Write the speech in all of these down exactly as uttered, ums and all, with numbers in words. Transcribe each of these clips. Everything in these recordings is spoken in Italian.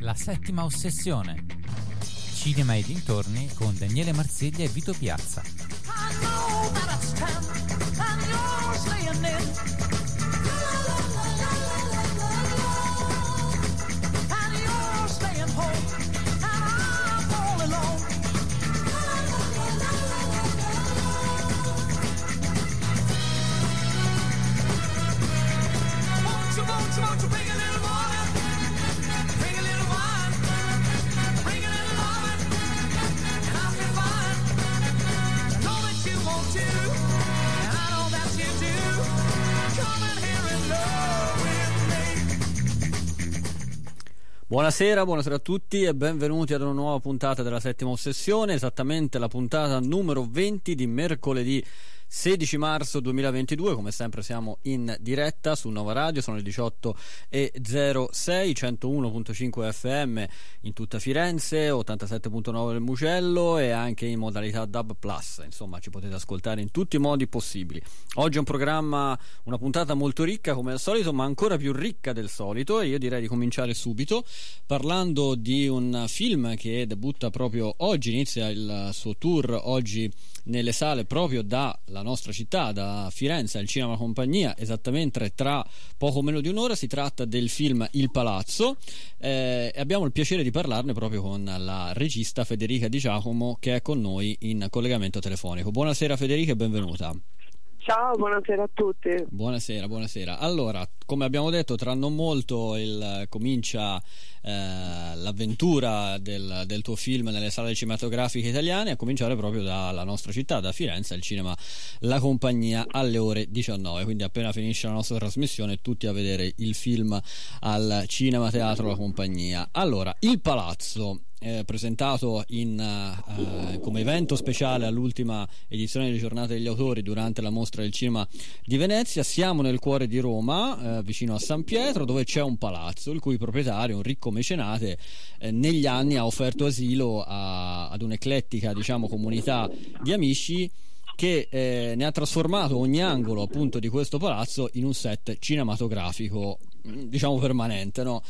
La settima ossessione. Cinema e dintorni con Daniele Marsiglia e Vito Piazza. Buonasera, buonasera a tutti e benvenuti ad una nuova puntata della settima ossessione, esattamente la puntata numero venti di mercoledì sedici marzo duemilaventidue. Come sempre siamo in diretta su Nova Radio, sono le diciotto e zero sei, centouno virgola cinque F M in tutta Firenze, ottantasette virgola nove nel Mugello e anche in modalità D A B plus, insomma ci potete ascoltare in tutti i modi possibili. Oggi è un programma, una puntata molto ricca come al solito, ma ancora più ricca del solito, e io direi di cominciare subito parlando di un film che debutta proprio oggi, inizia il suo tour oggi nelle sale proprio dalla nostra città, da Firenze, al Cinema Compagnia, esattamente tra poco meno di un'ora. Si tratta del film Il Palazzo eh, e abbiamo il piacere di parlarne proprio con la regista Federica Di Giacomo, che è con noi in collegamento telefonico. Buonasera Federica e benvenuta. Ciao, buonasera a tutti. Buonasera, buonasera. Allora, come abbiamo detto, tra non molto il, comincia eh, l'avventura del, del tuo film nelle sale cinematografiche italiane, a cominciare proprio dalla nostra città, da Firenze, al Cinema La Compagnia alle ore diciannove. Quindi appena finisce la nostra trasmissione, tutti a vedere il film al Cinema Teatro La Compagnia. Allora, Il Palazzo, Eh, presentato in, uh, come evento speciale all'ultima edizione delle Giornate degli Autori durante la mostra del cinema di Venezia. Siamo nel cuore di Roma, eh, vicino a San Pietro, dove c'è un palazzo il cui proprietario, un ricco mecenate, eh, negli anni ha offerto asilo a, ad un'eclettica, diciamo, comunità di amici, che eh, ne ha trasformato ogni angolo appunto di questo palazzo in un set cinematografico, diciamo permanente, no?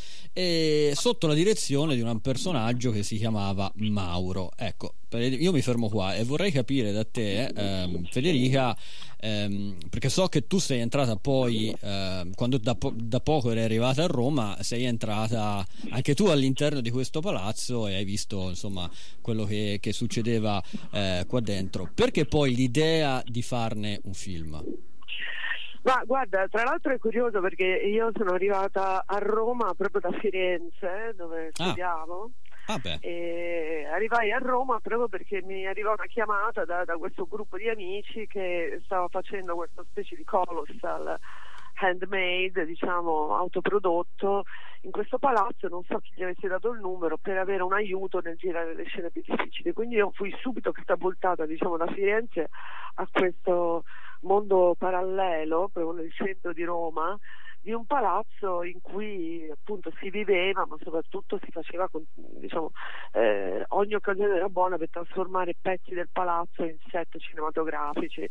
E sotto la direzione di un personaggio che si chiamava Mauro. Ecco, io mi fermo qua e vorrei capire da te, ehm, Federica, ehm, perché so che tu sei entrata poi, ehm, quando da, po- da poco eri arrivata a Roma, sei entrata anche tu all'interno di questo palazzo e hai visto insomma quello che, che succedeva eh, qua dentro. Perché poi l'idea di farne un film? Ma guarda, tra l'altro è curioso perché io sono arrivata a Roma proprio da Firenze, dove studiavo. Ah, beh. E arrivai a Roma proprio perché mi arrivò una chiamata da, da questo gruppo di amici che stava facendo questa specie di colossal handmade, diciamo autoprodotto, in questo palazzo. Non so chi gli avesse dato il numero per avere un aiuto nel girare le scene più difficili, quindi io fui subito catapultata, diciamo, da Firenze a questo mondo parallelo proprio nel centro di Roma, di un palazzo in cui appunto si viveva, ma soprattutto si faceva con, diciamo, eh, ogni occasione era buona per trasformare pezzi del palazzo in set cinematografici.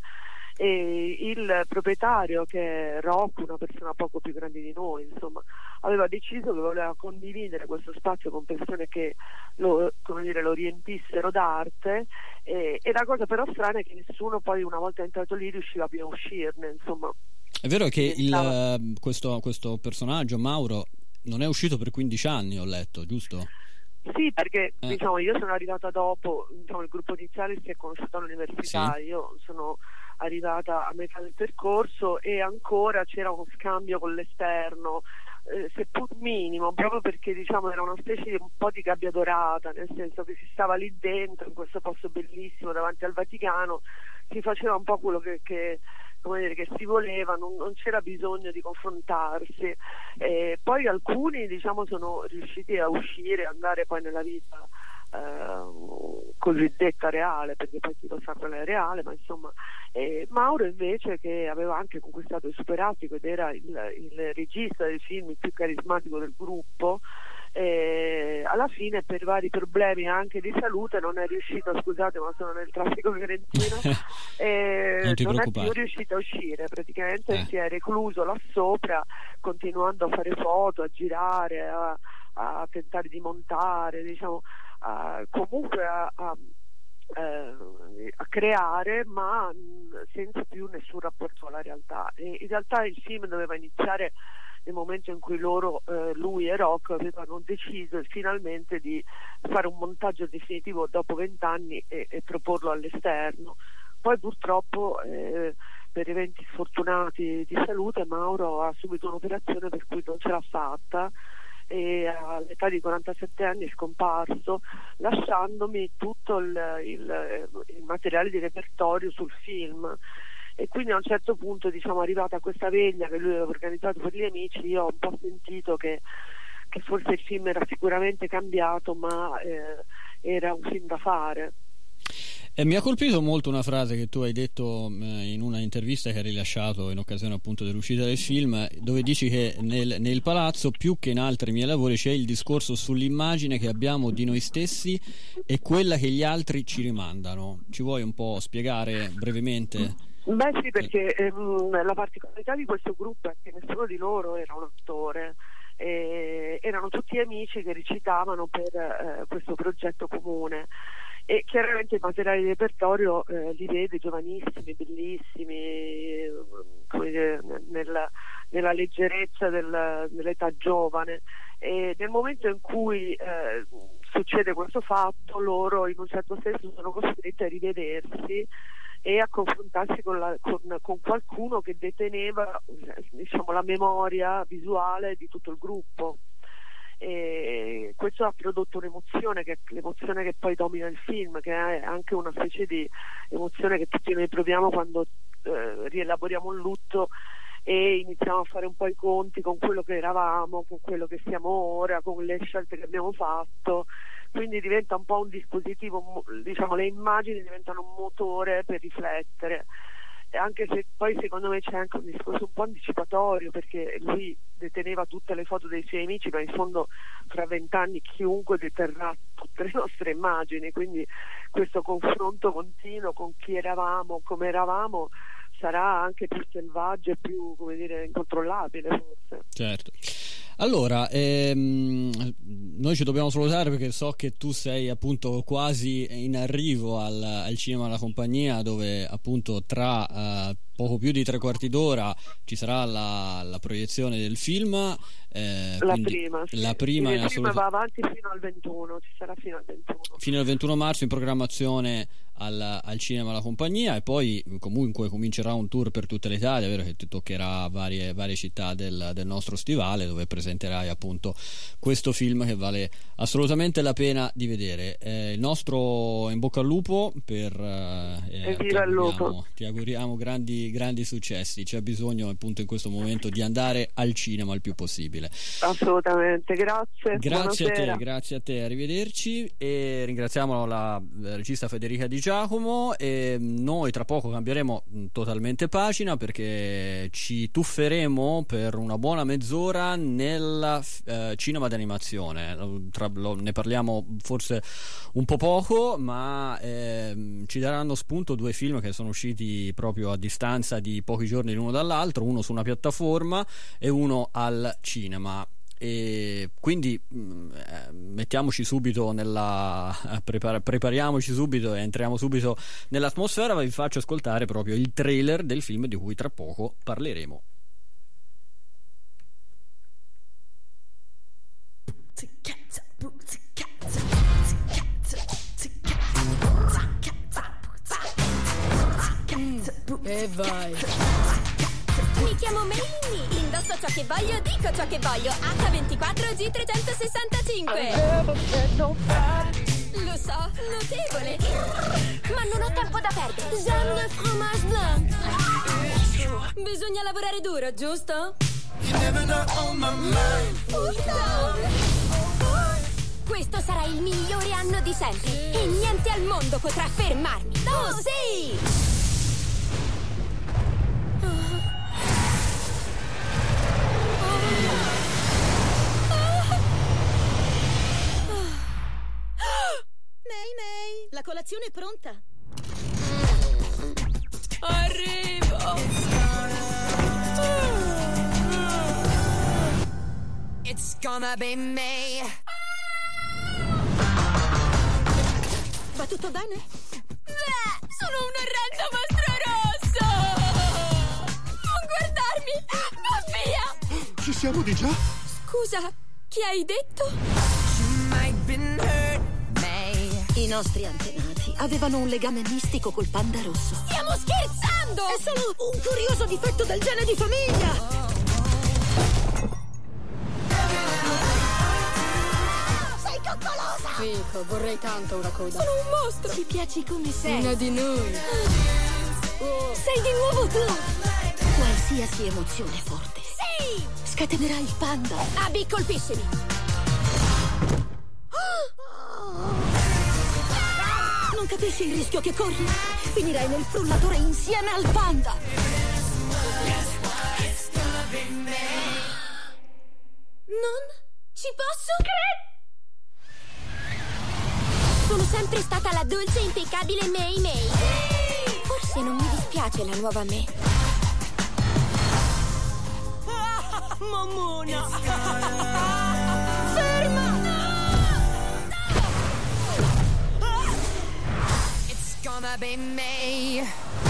E il proprietario, che è Rocco, una persona poco più grande di noi, insomma, aveva deciso che voleva condividere questo spazio con persone che lo, come dire, lo riempissero d'arte, e, e la cosa però strana è che nessuno poi, una volta entrato lì, riusciva più a uscirne, insomma. È vero che il, questo, questo personaggio Mauro non è uscito per quindici anni, ho letto, giusto? Sì, perché eh. diciamo io sono arrivata dopo, diciamo, il gruppo iniziale si è conosciuto all'università, sì. Io sono arrivata a metà del percorso e ancora c'era uno scambio con l'esterno, eh, seppur minimo, proprio perché diciamo era una specie di un po' di gabbia dorata, nel senso che si stava lì dentro in questo posto bellissimo davanti al Vaticano, si faceva un po' quello che, che come dire, che si voleva, non, non c'era bisogno di confrontarsi. E poi alcuni, diciamo, sono riusciti a uscire, andare poi nella vita eh, cosiddetta reale, perché poi chi lo sa quella è reale, ma insomma. E Mauro invece, che aveva anche conquistato il Superattico ed era il, il regista del film più carismatico del gruppo, e alla fine per vari problemi anche di salute non è riuscito, scusate ma sono nel traffico fiorentino, e non, non è più riuscito a uscire, praticamente eh. si è recluso là sopra continuando a fare foto, a girare, a, a tentare di montare, diciamo, a, comunque a, a, a creare, ma senza più nessun rapporto con la realtà. E in realtà il film doveva iniziare nel momento in cui loro, eh, lui e Rocco, avevano deciso finalmente di fare un montaggio definitivo dopo vent'anni e, e proporlo all'esterno. Poi purtroppo eh, per eventi sfortunati di salute Mauro ha subito un'operazione per cui non ce l'ha fatta e all'età di quarantasette anni è scomparso, lasciandomi tutto il, il, il materiale di repertorio sul film. E quindi a un certo punto, diciamo, arrivata a questa veglia che lui aveva organizzato per gli amici, io ho un po' sentito che, che forse il film era sicuramente cambiato, ma eh, era un film da fare. E mi ha colpito molto una frase che tu hai detto eh, in una intervista che hai rilasciato in occasione appunto dell'uscita del film, dove dici che nel, nel palazzo, più che in altri miei lavori, c'è il discorso sull'immagine che abbiamo di noi stessi e quella che gli altri ci rimandano. Ci vuoi un po' spiegare brevemente? Beh sì, perché ehm, la particolarità di questo gruppo è che nessuno di loro era un attore, eh, erano tutti amici che recitavano per eh, questo progetto comune. E chiaramente il materiale di repertorio eh, li vede giovanissimi, bellissimi, come dire, nella, nella leggerezza del, dell'età giovane, e nel momento in cui eh, succede questo fatto, loro in un certo senso sono costretti a rivedersi e a confrontarsi con, la, con, con qualcuno che deteneva, diciamo, la memoria visuale di tutto il gruppo. E questo ha prodotto un'emozione, che è l'emozione che poi domina il film, che è anche una specie di emozione che tutti noi proviamo quando eh, rielaboriamo un lutto e iniziamo a fare un po' i conti con quello che eravamo, con quello che siamo ora, con le scelte che abbiamo fatto. Quindi diventa un po' un dispositivo, diciamo, le immagini diventano un motore per riflettere. E anche se poi secondo me c'è anche un discorso un po' anticipatorio, perché lui deteneva tutte le foto dei suoi amici, ma in fondo fra vent'anni chiunque deterrà tutte le nostre immagini, quindi questo confronto continuo con chi eravamo, come eravamo, sarà anche più selvaggio e più, come dire, incontrollabile forse. Certo. Allora, ehm, noi ci dobbiamo salutare perché so che tu sei appunto quasi in arrivo al, al Cinema alla Compagnia, dove appunto tra uh, poco più di tre quarti d'ora ci sarà la, la proiezione del film. Eh, la prima, sì. La prima, il film assoluta... va avanti fino al ventuno, ci sarà fino al ventuno. Fino al ventuno marzo in programmazione al, al Cinema alla Compagnia, e poi comunque comincerà un tour per tutta l'Italia, vero, che ti toccherà varie, varie città del, del nostro stivale, dove presenterai appunto questo film che vale assolutamente la pena di vedere. Eh, il nostro in bocca al lupo per eh, ti, auguriamo, ti auguriamo grandi, grandi successi. C'è bisogno appunto in questo momento di andare al cinema il più possibile. Assolutamente, grazie. Grazie Buonasera. a te, grazie a te, arrivederci, e ringraziamo la regista Federica Di Giacomo. E noi tra poco cambieremo totalmente pagina, perché ci tufferemo per una buona mezz'ora nel eh, cinema d'animazione. Tra, lo, ne parliamo forse un po' poco, ma eh, ci daranno spunto due film che sono usciti proprio a distanza di pochi giorni l'uno dall'altro, uno su una piattaforma e uno al cinema. E quindi eh, mettiamoci subito nella prepar- prepariamoci subito e entriamo subito nell'atmosfera. Vi faccio ascoltare proprio il trailer del film di cui tra poco parleremo. E vai. Mi chiamo Melini, indosso ciò che voglio, dico ciò che voglio. acca ventiquattro G trecentosessantacinque. Lo so, notevole. Ma non ho tempo da perdere. J'aime le fromage blanc. Bisogna lavorare duro, giusto? Questo sarà il migliore anno di sempre e niente al mondo potrà fermarmi. Oh sì! Nei nei, la colazione è pronta. Arrivo. It's gonna be me. Va tutto bene? Beh, sono un orrendo mostro rosso! Non guardarmi! Va via! Ci siamo di già? Scusa, chi hai detto? I nostri antenati avevano un legame mistico col panda rosso. Stiamo scherzando! È solo un curioso difetto del gene di famiglia! Sei coccolosa! Fico, vorrei tanto una coda. Sono un mostro! Ti piaci come sei? Una di noi. Oh. Sei di nuovo tu! Qualsiasi emozione forte. Sì! Scatenerà il panda. Abby, colpiscimi! Non capisci il rischio che corri? Finirai nel frullatore insieme al panda. Non ci posso credere! Sono sempre stata la dolce e impeccabile Mei Mei. Forse non mi dispiace la nuova me. Ah, mammona! Ferma! Gonna be me.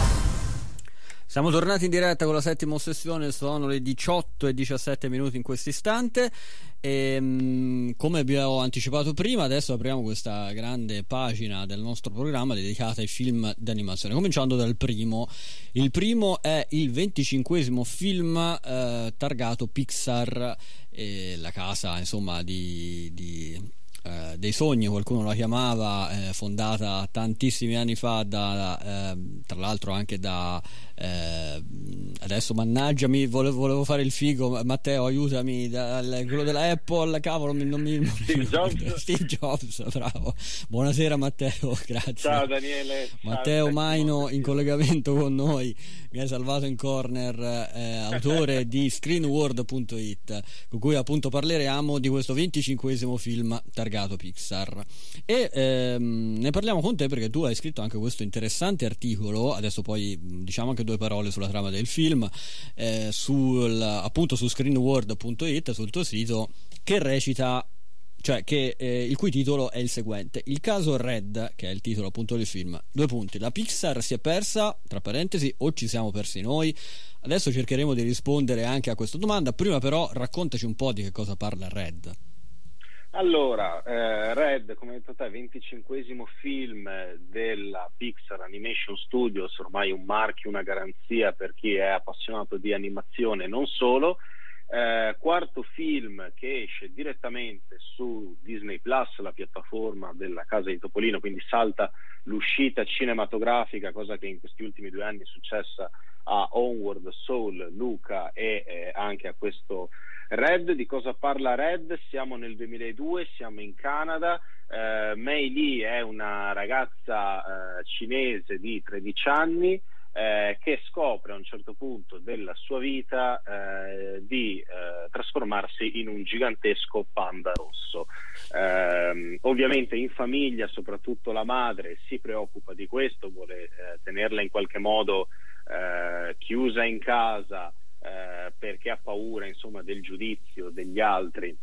Siamo tornati in diretta con la settima sessione, sono le diciotto e diciassette minuti in questo istante e mh, come abbiamo anticipato prima, adesso apriamo questa grande pagina del nostro programma dedicata ai film d'animazione, cominciando dal primo. Il primo è il venticinquesimo film eh, targato Pixar, eh, la casa insomma di... di Uh, dei sogni, qualcuno la chiamava, eh, fondata tantissimi anni fa da, eh, tra l'altro anche da eh, adesso mannaggiami, volevo, volevo fare il figo, Matteo aiutami, dal, quello della Apple, cavolo non mi, Steve Jobs. Steve Jobs, bravo, buonasera Matteo, grazie. Ciao Daniele. Matteo Ciao, Maino in collegamento con noi, mi hai salvato in corner, eh, autore di screenworld punto it, con cui appunto parleremo di questo venticinquesimo film targato Pixar e ehm, ne parliamo con te perché tu hai scritto anche questo interessante articolo, adesso poi diciamo anche due parole sulla trama del film, eh, sul, appunto su screenworld punto it, sul tuo sito, che recita, cioè che eh, il cui titolo è il seguente: il caso Red, che è il titolo appunto del film, due punti, la Pixar si è persa, tra parentesi, o ci siamo persi noi? Adesso cercheremo di rispondere anche a questa domanda, prima però raccontaci un po' di che cosa parla Red. Allora, eh, Red, come hai detto te, venticinquesimo film della Pixar Animation Studios, ormai un marchio, una garanzia per chi è appassionato di animazione, non solo. Eh, quarto film che esce direttamente su Disney Plus, la piattaforma della casa di Topolino, quindi salta l'uscita cinematografica, cosa che in questi ultimi due anni è successa a Onward, Soul, Luca e eh, anche a questo Red. Di cosa parla Red? Siamo nel duemiladue, siamo in Canada. eh, Mei Lee è una ragazza eh, cinese di tredici anni eh, che scopre a un certo punto della sua vita eh, di eh, trasformarsi in un gigantesco panda rosso. Eh, ovviamente in famiglia, soprattutto la madre si preoccupa di questo, vuole eh, tenerla in qualche modo eh, chiusa in casa, Eh, perché ha paura insomma del giudizio degli altri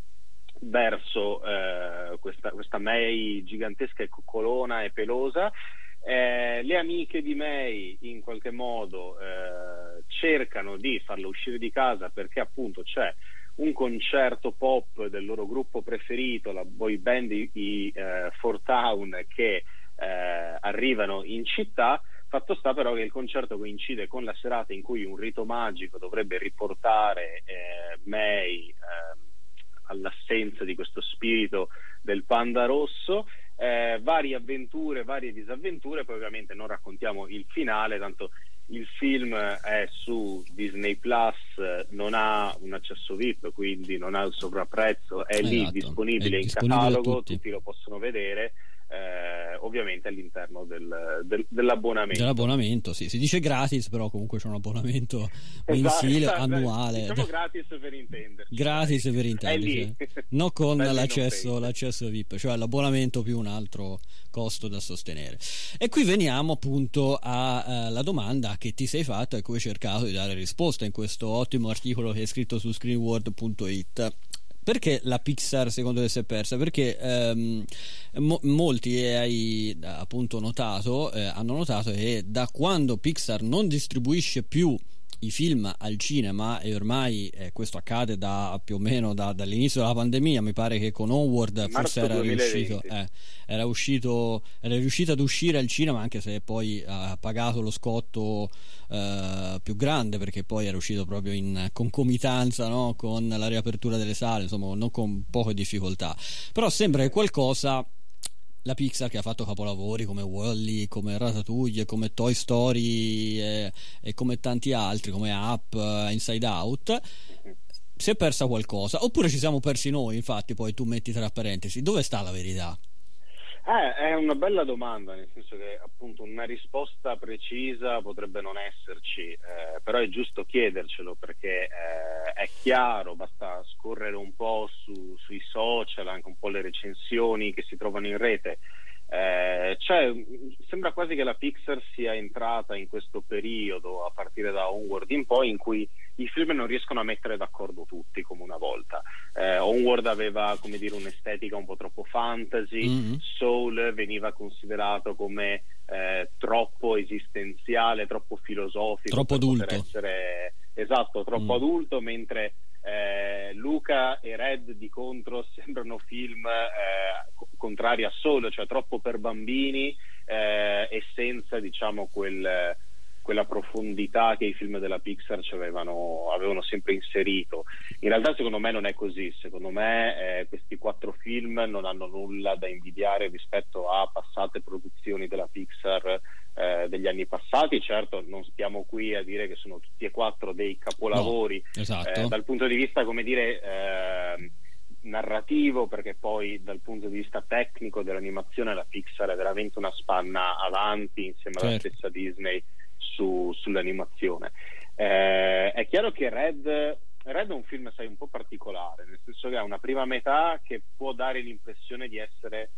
verso eh, questa, questa Mei gigantesca e coccolona e pelosa. Eh, le amiche di Mei in qualche modo eh, cercano di farla uscire di casa perché appunto c'è un concerto pop del loro gruppo preferito, la boy band i, i eh, Four Town, che eh, arrivano in città. Fatto sta però che il concerto coincide con la serata in cui un rito magico dovrebbe riportare eh, Mei eh, all'assenza di questo spirito del panda rosso. Eh, varie avventure, varie disavventure, poi ovviamente non raccontiamo il finale, tanto il film è su Disney Plus, non ha un accesso V I P, quindi non ha il sovrapprezzo, è lì esatto, disponibile è in disponibile catalogo, tutti. tutti lo possono vedere. Eh, ovviamente all'interno del, del, dell'abbonamento. Dell'abbonamento, sì, si dice gratis, però comunque c'è un abbonamento mensile, esatto, annuale. Diciamo gratis per intenderci. Gratis per intenderci, non con Belli l'accesso, non l'accesso V I P, cioè l'abbonamento più un altro costo da sostenere. E qui veniamo appunto alla domanda che ti sei fatta e cui hai cercato di dare risposta in questo ottimo articolo che hai scritto su screenworld punto it. perché la Pixar secondo te si è persa? Perché ehm, mo- molti eh, hai appunto notato, eh, hanno notato che da quando Pixar non distribuisce più i film al cinema, e ormai eh, questo accade da più o meno da, dall'inizio della pandemia, mi pare che con Onward forse era riuscito eh, era uscito era riuscito ad uscire al cinema, anche se poi ha pagato lo scotto eh, più grande, perché poi era uscito proprio in concomitanza, no, con la riapertura delle sale, insomma non con poche difficoltà. Però sembra che qualcosa, la Pixar, che ha fatto capolavori come Wall-E, come Ratatouille, come Toy Story e, e come tanti altri, come Up, Inside Out, si è persa qualcosa, oppure ci siamo persi noi? Infatti poi tu metti tra parentesi, dove sta la verità? Eh, è una bella domanda, nel senso che appunto una risposta precisa potrebbe non esserci, eh, però è giusto chiedercelo, perché eh, è chiaro, basta scorrere un po' su, sui social, anche un po' le recensioni che si trovano in rete. Eh, cioè, sembra quasi che la Pixar sia entrata in questo periodo, a partire da Onward in poi, in cui i film non riescono a mettere d'accordo tutti come una volta. eh, Onward aveva, come dire, un'estetica un po' troppo fantasy, mm-hmm. Soul veniva considerato come eh, troppo esistenziale, troppo filosofico, troppo adulto, essere, esatto, troppo mm. adulto, mentre Eh, Luca e Red di contro sembrano film eh, contrari a Soul, cioè troppo per bambini eh, e senza, diciamo, quel, quella profondità che i film della Pixar ci avevano, avevano sempre inserito. In realtà secondo me non è così, secondo me eh, questi quattro film non hanno nulla da invidiare rispetto a passate produzioni della Pixar eh, degli anni passati. Certo, non stiamo qui a dire che sono tutti e quattro dei capolavori, no, esatto. eh, dal punto di vista, come dire, eh, narrativo, perché poi dal punto di vista tecnico dell'animazione la Pixar è veramente una spanna avanti insieme alla certo. stessa Disney su, sull'animazione. Eh, è chiaro che Red Red è un film, sai, un po' particolare, nel senso che ha una prima metà che può dare l'impressione di essere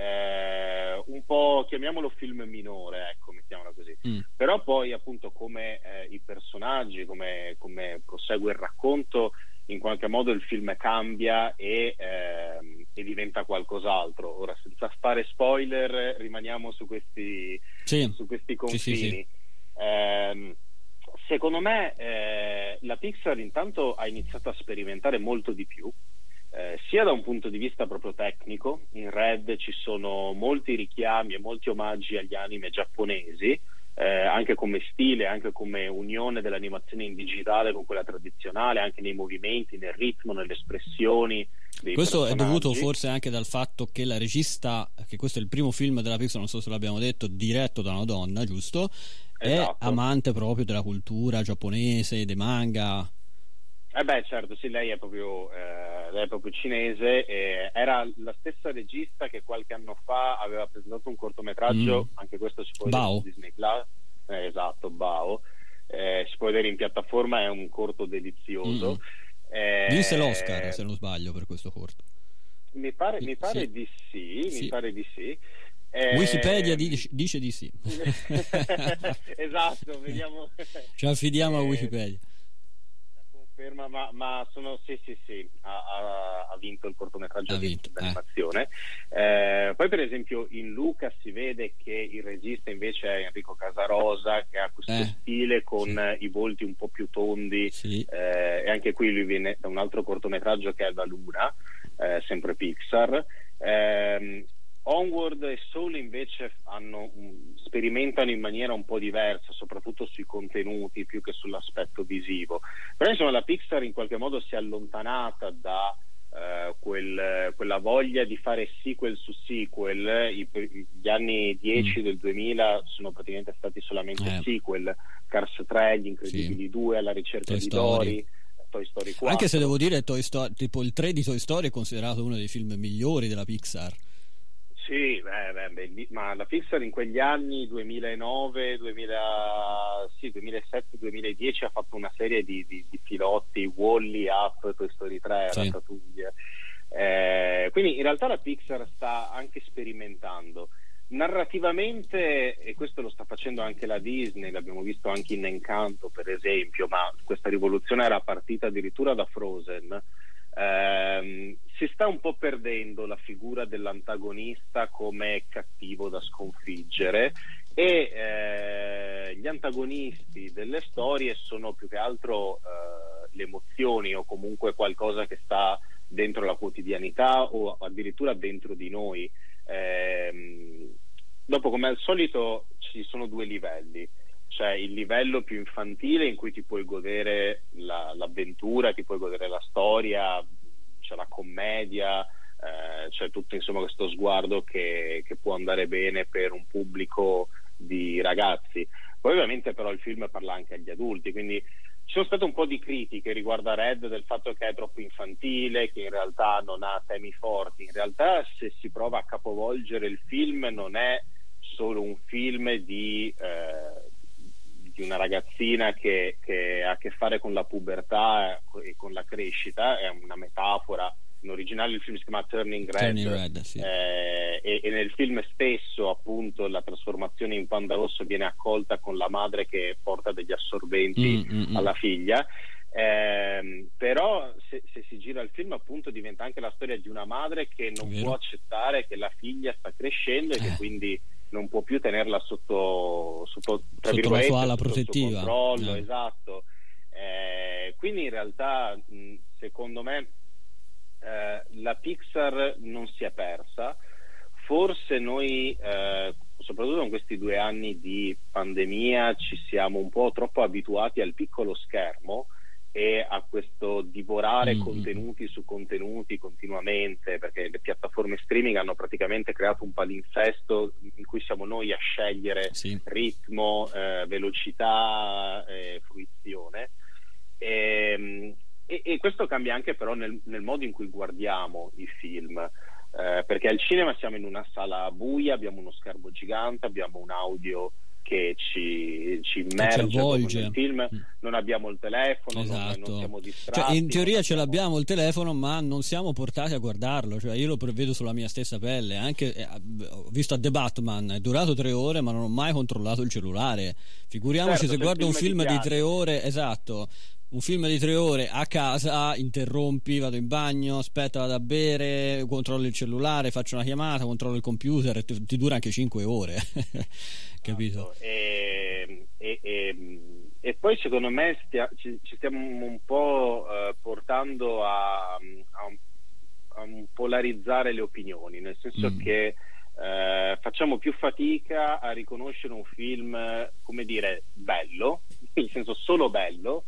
eh, un po', chiamiamolo film minore, ecco, mettiamola così. Mm. Però poi appunto come eh, i personaggi, come, come prosegue il racconto, in qualche modo il film cambia e, eh, e diventa qualcos'altro. Ora, senza fare spoiler, rimaniamo su questi, sì. su questi confini. Sì, sì, sì. Eh, secondo me eh, la Pixar intanto ha iniziato a sperimentare molto di più, eh, sia da un punto di vista proprio tecnico. In Red ci sono molti richiami e molti omaggi agli anime giapponesi, Eh, anche come stile, anche come unione dell'animazione in digitale con quella tradizionale, anche nei movimenti, nel ritmo, nelle espressioni dei questo personaggi. È dovuto forse anche dal fatto che la regista, che questo è il primo film della Pixar, non so se l'abbiamo detto, diretto da una donna, giusto? Esatto. È amante proprio della cultura giapponese, dei manga. Eh beh, certo, sì, lei è proprio eh, lei è proprio cinese, e era la stessa regista che qualche anno fa aveva presentato un cortometraggio, mm. anche questo si può vedere su Disney Plus, eh, esatto, Bao, eh, si può vedere in piattaforma, è un corto delizioso. Mm. Eh, vinse l'Oscar, se non sbaglio, per questo corto. Mi pare, mi pare sì. di sì, sì, mi pare di sì. Eh, Wikipedia dice, dice di sì. Esatto, vediamo. Ci affidiamo eh, a Wikipedia. Conferma, ma, ma sono sì, sì, sì, ha, ha, ha vinto il cortometraggio di d'animazione. Eh. Eh, poi, per esempio, in Luca si vede che il regista invece è Enrico Casarosa, che ha questo eh. stile con sì. i volti un po' più tondi, sì. eh, e anche qui lui viene da un altro cortometraggio che è La Luna, eh, sempre Pixar. Eh, Onward e Soul invece hanno, um, sperimentano in maniera un po' diversa, soprattutto sui contenuti più che sull'aspetto visivo. Però insomma la Pixar in qualche modo si è allontanata da uh, quel, quella voglia di fare sequel su sequel. I, gli anni dieci mm. del duemila sono praticamente stati solamente eh. sequel. Cars tre, Gli Incredibili sì. due, Alla ricerca Toy di Story. Dory, Toy Story quattro. Anche se devo dire Toy Story, tipo il tre di Toy Story è considerato uno dei film migliori della Pixar. Sì, beh, beh, ma la Pixar in quegli anni duemilanove, duemila, sì, duemilasette, duemiladieci ha fatto una serie di, di, di filotti, Wall-E, Up, Toy Story tre, sì. Ratatouille. Eh, quindi in realtà la Pixar sta anche sperimentando. Narrativamente, e questo lo sta facendo anche la Disney, l'abbiamo visto anche in Encanto per esempio, ma questa rivoluzione era partita addirittura da Frozen. ehm, si sta un po' perdendo la figura dell'antagonista come cattivo da sconfiggere, e eh, gli antagonisti delle storie sono più che altro eh, le emozioni, o comunque qualcosa che sta dentro la quotidianità o addirittura dentro di noi. Eh, dopo, come al solito, ci sono due livelli. C'è il livello più infantile in cui ti puoi godere la, l'avventura, ti puoi godere la storia, c'è la commedia, eh, c'è tutto insomma questo sguardo che, che può andare bene per un pubblico di ragazzi. Poi ovviamente però il film parla anche agli adulti, quindi ci sono state un po' di critiche riguardo a Red del fatto che è troppo infantile, che in realtà non ha temi forti. In realtà, se si prova a capovolgere il film, non è solo un film di eh, di una ragazzina che, che ha a che fare con la pubertà e con la crescita, è una metafora. In originale il film si chiama Turning Red, Turning Red sì. eh, e, e nel film stesso appunto la trasformazione in panda rosso viene accolta con la madre che porta degli assorbenti mm, mm, alla figlia. Eh, però se, se si gira il film appunto diventa anche la storia di una madre che non può accettare che la figlia sta crescendo e eh. che quindi non può più tenerla sotto, sotto, tra sotto la sua ala sotto protettiva, il suo controllo, eh. esatto. Eh, quindi in realtà mh, secondo me eh, la Pixar non si è persa. Forse noi eh, soprattutto in questi due anni di pandemia ci siamo un po' troppo abituati al piccolo schermo e a questo divorare mm-hmm. contenuti su contenuti continuamente, perché le piattaforme streaming hanno praticamente creato un palinsesto in cui siamo noi a scegliere sì. ritmo, eh, velocità, eh, fruizione, e, e, e questo cambia anche però nel, nel modo in cui guardiamo i film, eh, perché al cinema siamo in una sala buia, abbiamo uno schermo gigante, abbiamo un audio che ci, ci immerge nel film, non abbiamo il telefono, esatto. non, non siamo distratti. Cioè, in teoria ce abbiamo... l'abbiamo il telefono, ma non siamo portati a guardarlo. Cioè, io lo prevedo sulla mia stessa pelle. Anche eh, ho visto a The Batman, è durato tre ore, ma non ho mai controllato il cellulare. Figuriamoci certo, se guardo un film di, di tre ore, esatto. Un film di tre ore a casa, interrompi, vado in bagno, aspetta, vado a bere, controllo il cellulare, faccio una chiamata, controllo il computer, e ti, ti dura anche cinque ore. Capito? E, e, e, e poi secondo me stia, ci, ci stiamo un po' eh, portando a, a, a polarizzare le opinioni, nel senso mm. che eh, facciamo più fatica a riconoscere un film, come dire, bello, nel senso solo bello,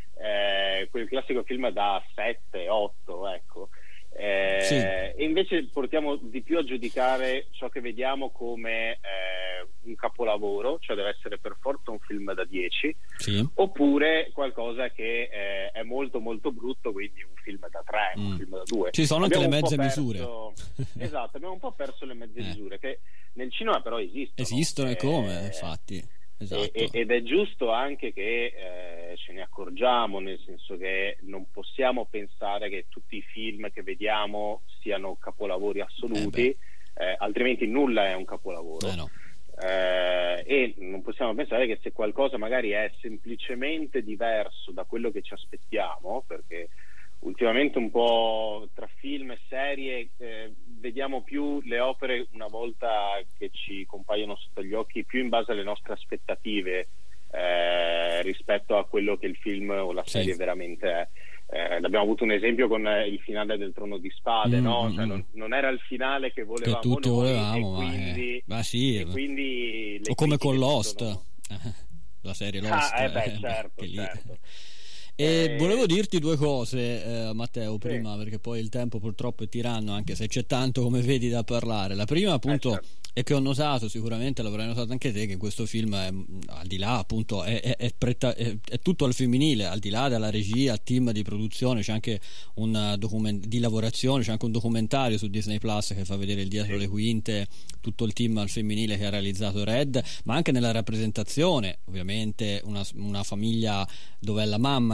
eh, quel classico film da sette, otto, ecco. Eh, sì. E invece portiamo di più a giudicare ciò che vediamo come eh, un capolavoro, cioè deve essere per forza un film da dieci, sì. oppure qualcosa che eh, è molto molto brutto, quindi un film da tre, mm. un film da due. Ci sono abbiamo anche le mezze perso... misure. Esatto, abbiamo un po' perso le mezze eh. misure, che nel cinema però esistono. Esistono e eh, come, infatti. Esatto. E, ed è giusto anche che eh, ce ne accorgiamo, nel senso che non possiamo pensare che tutti i film che vediamo siano capolavori assoluti, eh eh, altrimenti nulla è un capolavoro. Eh no. eh, e non possiamo pensare che se qualcosa magari è semplicemente diverso da quello che ci aspettiamo, perché ultimamente un po' tra film e serie eh, vediamo più le opere una volta che ci compaiono sotto gli occhi più in base alle nostre aspettative eh, rispetto a quello che il film o la serie sì. veramente è. Eh, abbiamo avuto un esempio con il finale del Trono di Spade, mm, no? Cioè, non, non era il finale che volevamo che tutti noi, volevamo, e quindi, ma, eh. ma sì, e quindi le o come con Lost sono... la serie Lost, ah, eh beh, eh, certo, lì... certo. E eh... volevo dirti due cose, eh, Matteo, prima, sì. perché poi il tempo purtroppo è tiranno, anche se c'è tanto, come vedi, da parlare. La prima appunto eh, certo. è che ho notato, sicuramente l'avrai notato anche te, che in questo film è, al di là appunto è, è, è, preta, è, è tutto al femminile, al di là della regia, team di produzione, c'è anche un document- di lavorazione, c'è anche un documentario su Disney Plus che fa vedere il dietro sì. le quinte, tutto il team al femminile che ha realizzato Red, ma anche nella rappresentazione, ovviamente una, una famiglia dove è la mamma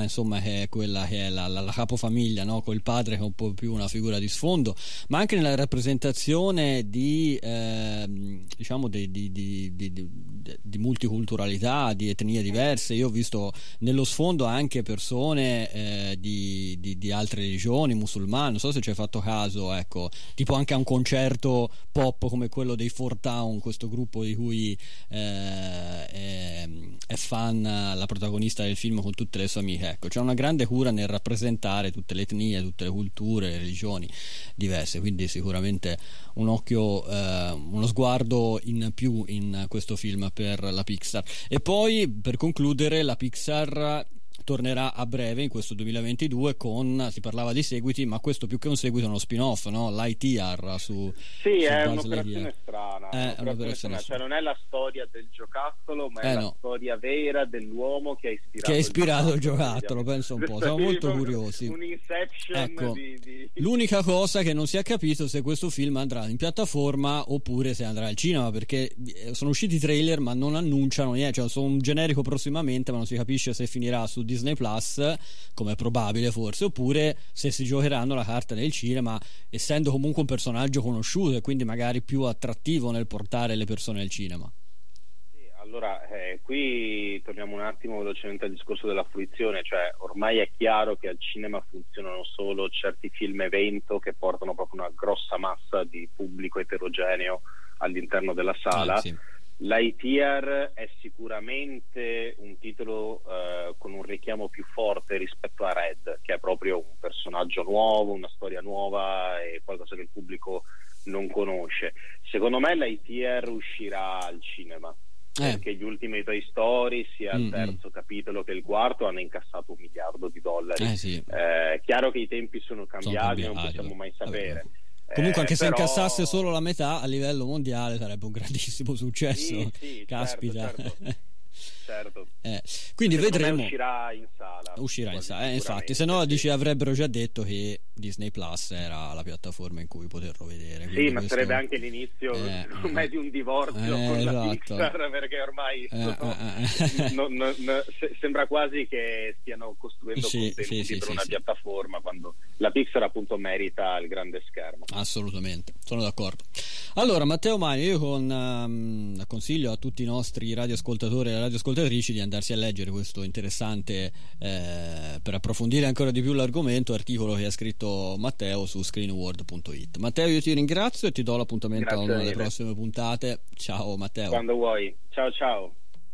insomma, che è quella che è la, la, la capofamiglia, no? Col padre che è un po' più una figura di sfondo, ma anche nella rappresentazione di eh, diciamo di, di, di, di, di, di multiculturalità, di etnie diverse. Io ho visto nello sfondo anche persone eh, di, di, di altre religioni, musulmane, non so se ci hai fatto caso, ecco, tipo anche a un concerto pop come quello dei Four Town, questo gruppo di cui eh, è, è fan la protagonista del film con tutte le sue amiche. Ecco, c'è una grande cura nel rappresentare tutte le etnie, tutte le culture, le religioni diverse, quindi sicuramente un occhio, eh, uno sguardo in più in questo film per la Pixar. E poi, per concludere, la Pixar tornerà a breve in questo duemilaventidue con, si parlava di seguiti, ma questo più che un seguito è uno spin-off, no? Lightyear su sì, su è Buzz un'operazione Lightyear. strana, È un'operazione un'operazione strana. Cioè non è la storia del giocattolo, ma è Eh, la no. storia vera dell'uomo che ha ispirato, che ha ispirato il il giocattolo, penso un po', siamo molto curiosi. Un Inception Ecco, di, di... l'unica cosa che non si è capito se questo film andrà in piattaforma oppure se andrà al cinema, perché sono usciti i trailer ma non annunciano niente, cioè sono un generico prossimamente, ma non si capisce se finirà su Disney Plus, come è probabile forse, oppure se si giocheranno la carta nel cinema, essendo comunque un personaggio conosciuto e quindi magari più attrattivo nel portare le persone al cinema. Allora, eh, qui torniamo un attimo velocemente al discorso della fruizione, cioè ormai è chiaro che al cinema funzionano solo certi film evento che portano proprio una grossa massa di pubblico eterogeneo all'interno della sala. Eh, sì. Lightyear è sicuramente un titolo eh, con un richiamo più forte rispetto a Red, che è proprio un personaggio nuovo, una storia nuova e qualcosa che il pubblico non conosce. Secondo me Lightyear uscirà al cinema, Eh. perché gli ultimi Toy Story, sia il Mm-mm. terzo capitolo che il quarto, hanno incassato un miliardo di dollari. Eh, sì. Eh, chiaro che i tempi sono cambiati, Sono non cambiati, possiamo mai sapere. vabbè. Comunque anche Eh, se però- incassasse solo la metà a livello mondiale sarebbe un grandissimo successo. Sì, sì, Caspita. certo, certo. Certo. Eh, quindi Secondo me vedremo. uscira in sala. Uscirà in quasi sala, eh, infatti, sicuramente, se no sì. dici avrebbero già detto che Disney Plus era la piattaforma in cui poterlo vedere. Sì, quindi ma questo- sarebbe anche l'inizio Eh, secondo me, di un divorzio eh, con la esatto. Pixar, perché ormai Eh, sono- eh, eh. no- no- no- se- sembra quasi che stiano costruendo Sì, contenuti sì, sì, per sì, una sì. piattaforma, quando la Pixar appunto merita il grande schermo. Assolutamente, sono d'accordo. Allora, Matteo Magno, io con, ehm, consiglio a tutti i nostri radioascoltatori e radioascoltatrici di andarsi a leggere questo interessante, eh, per approfondire ancora di più l'argomento, articolo che ha scritto Matteo su screenworld punto it. Matteo, io ti ringrazio e ti do l'appuntamento Grazie a una delle mille. prossime puntate. Ciao Matteo. Quando vuoi. Ciao ciao.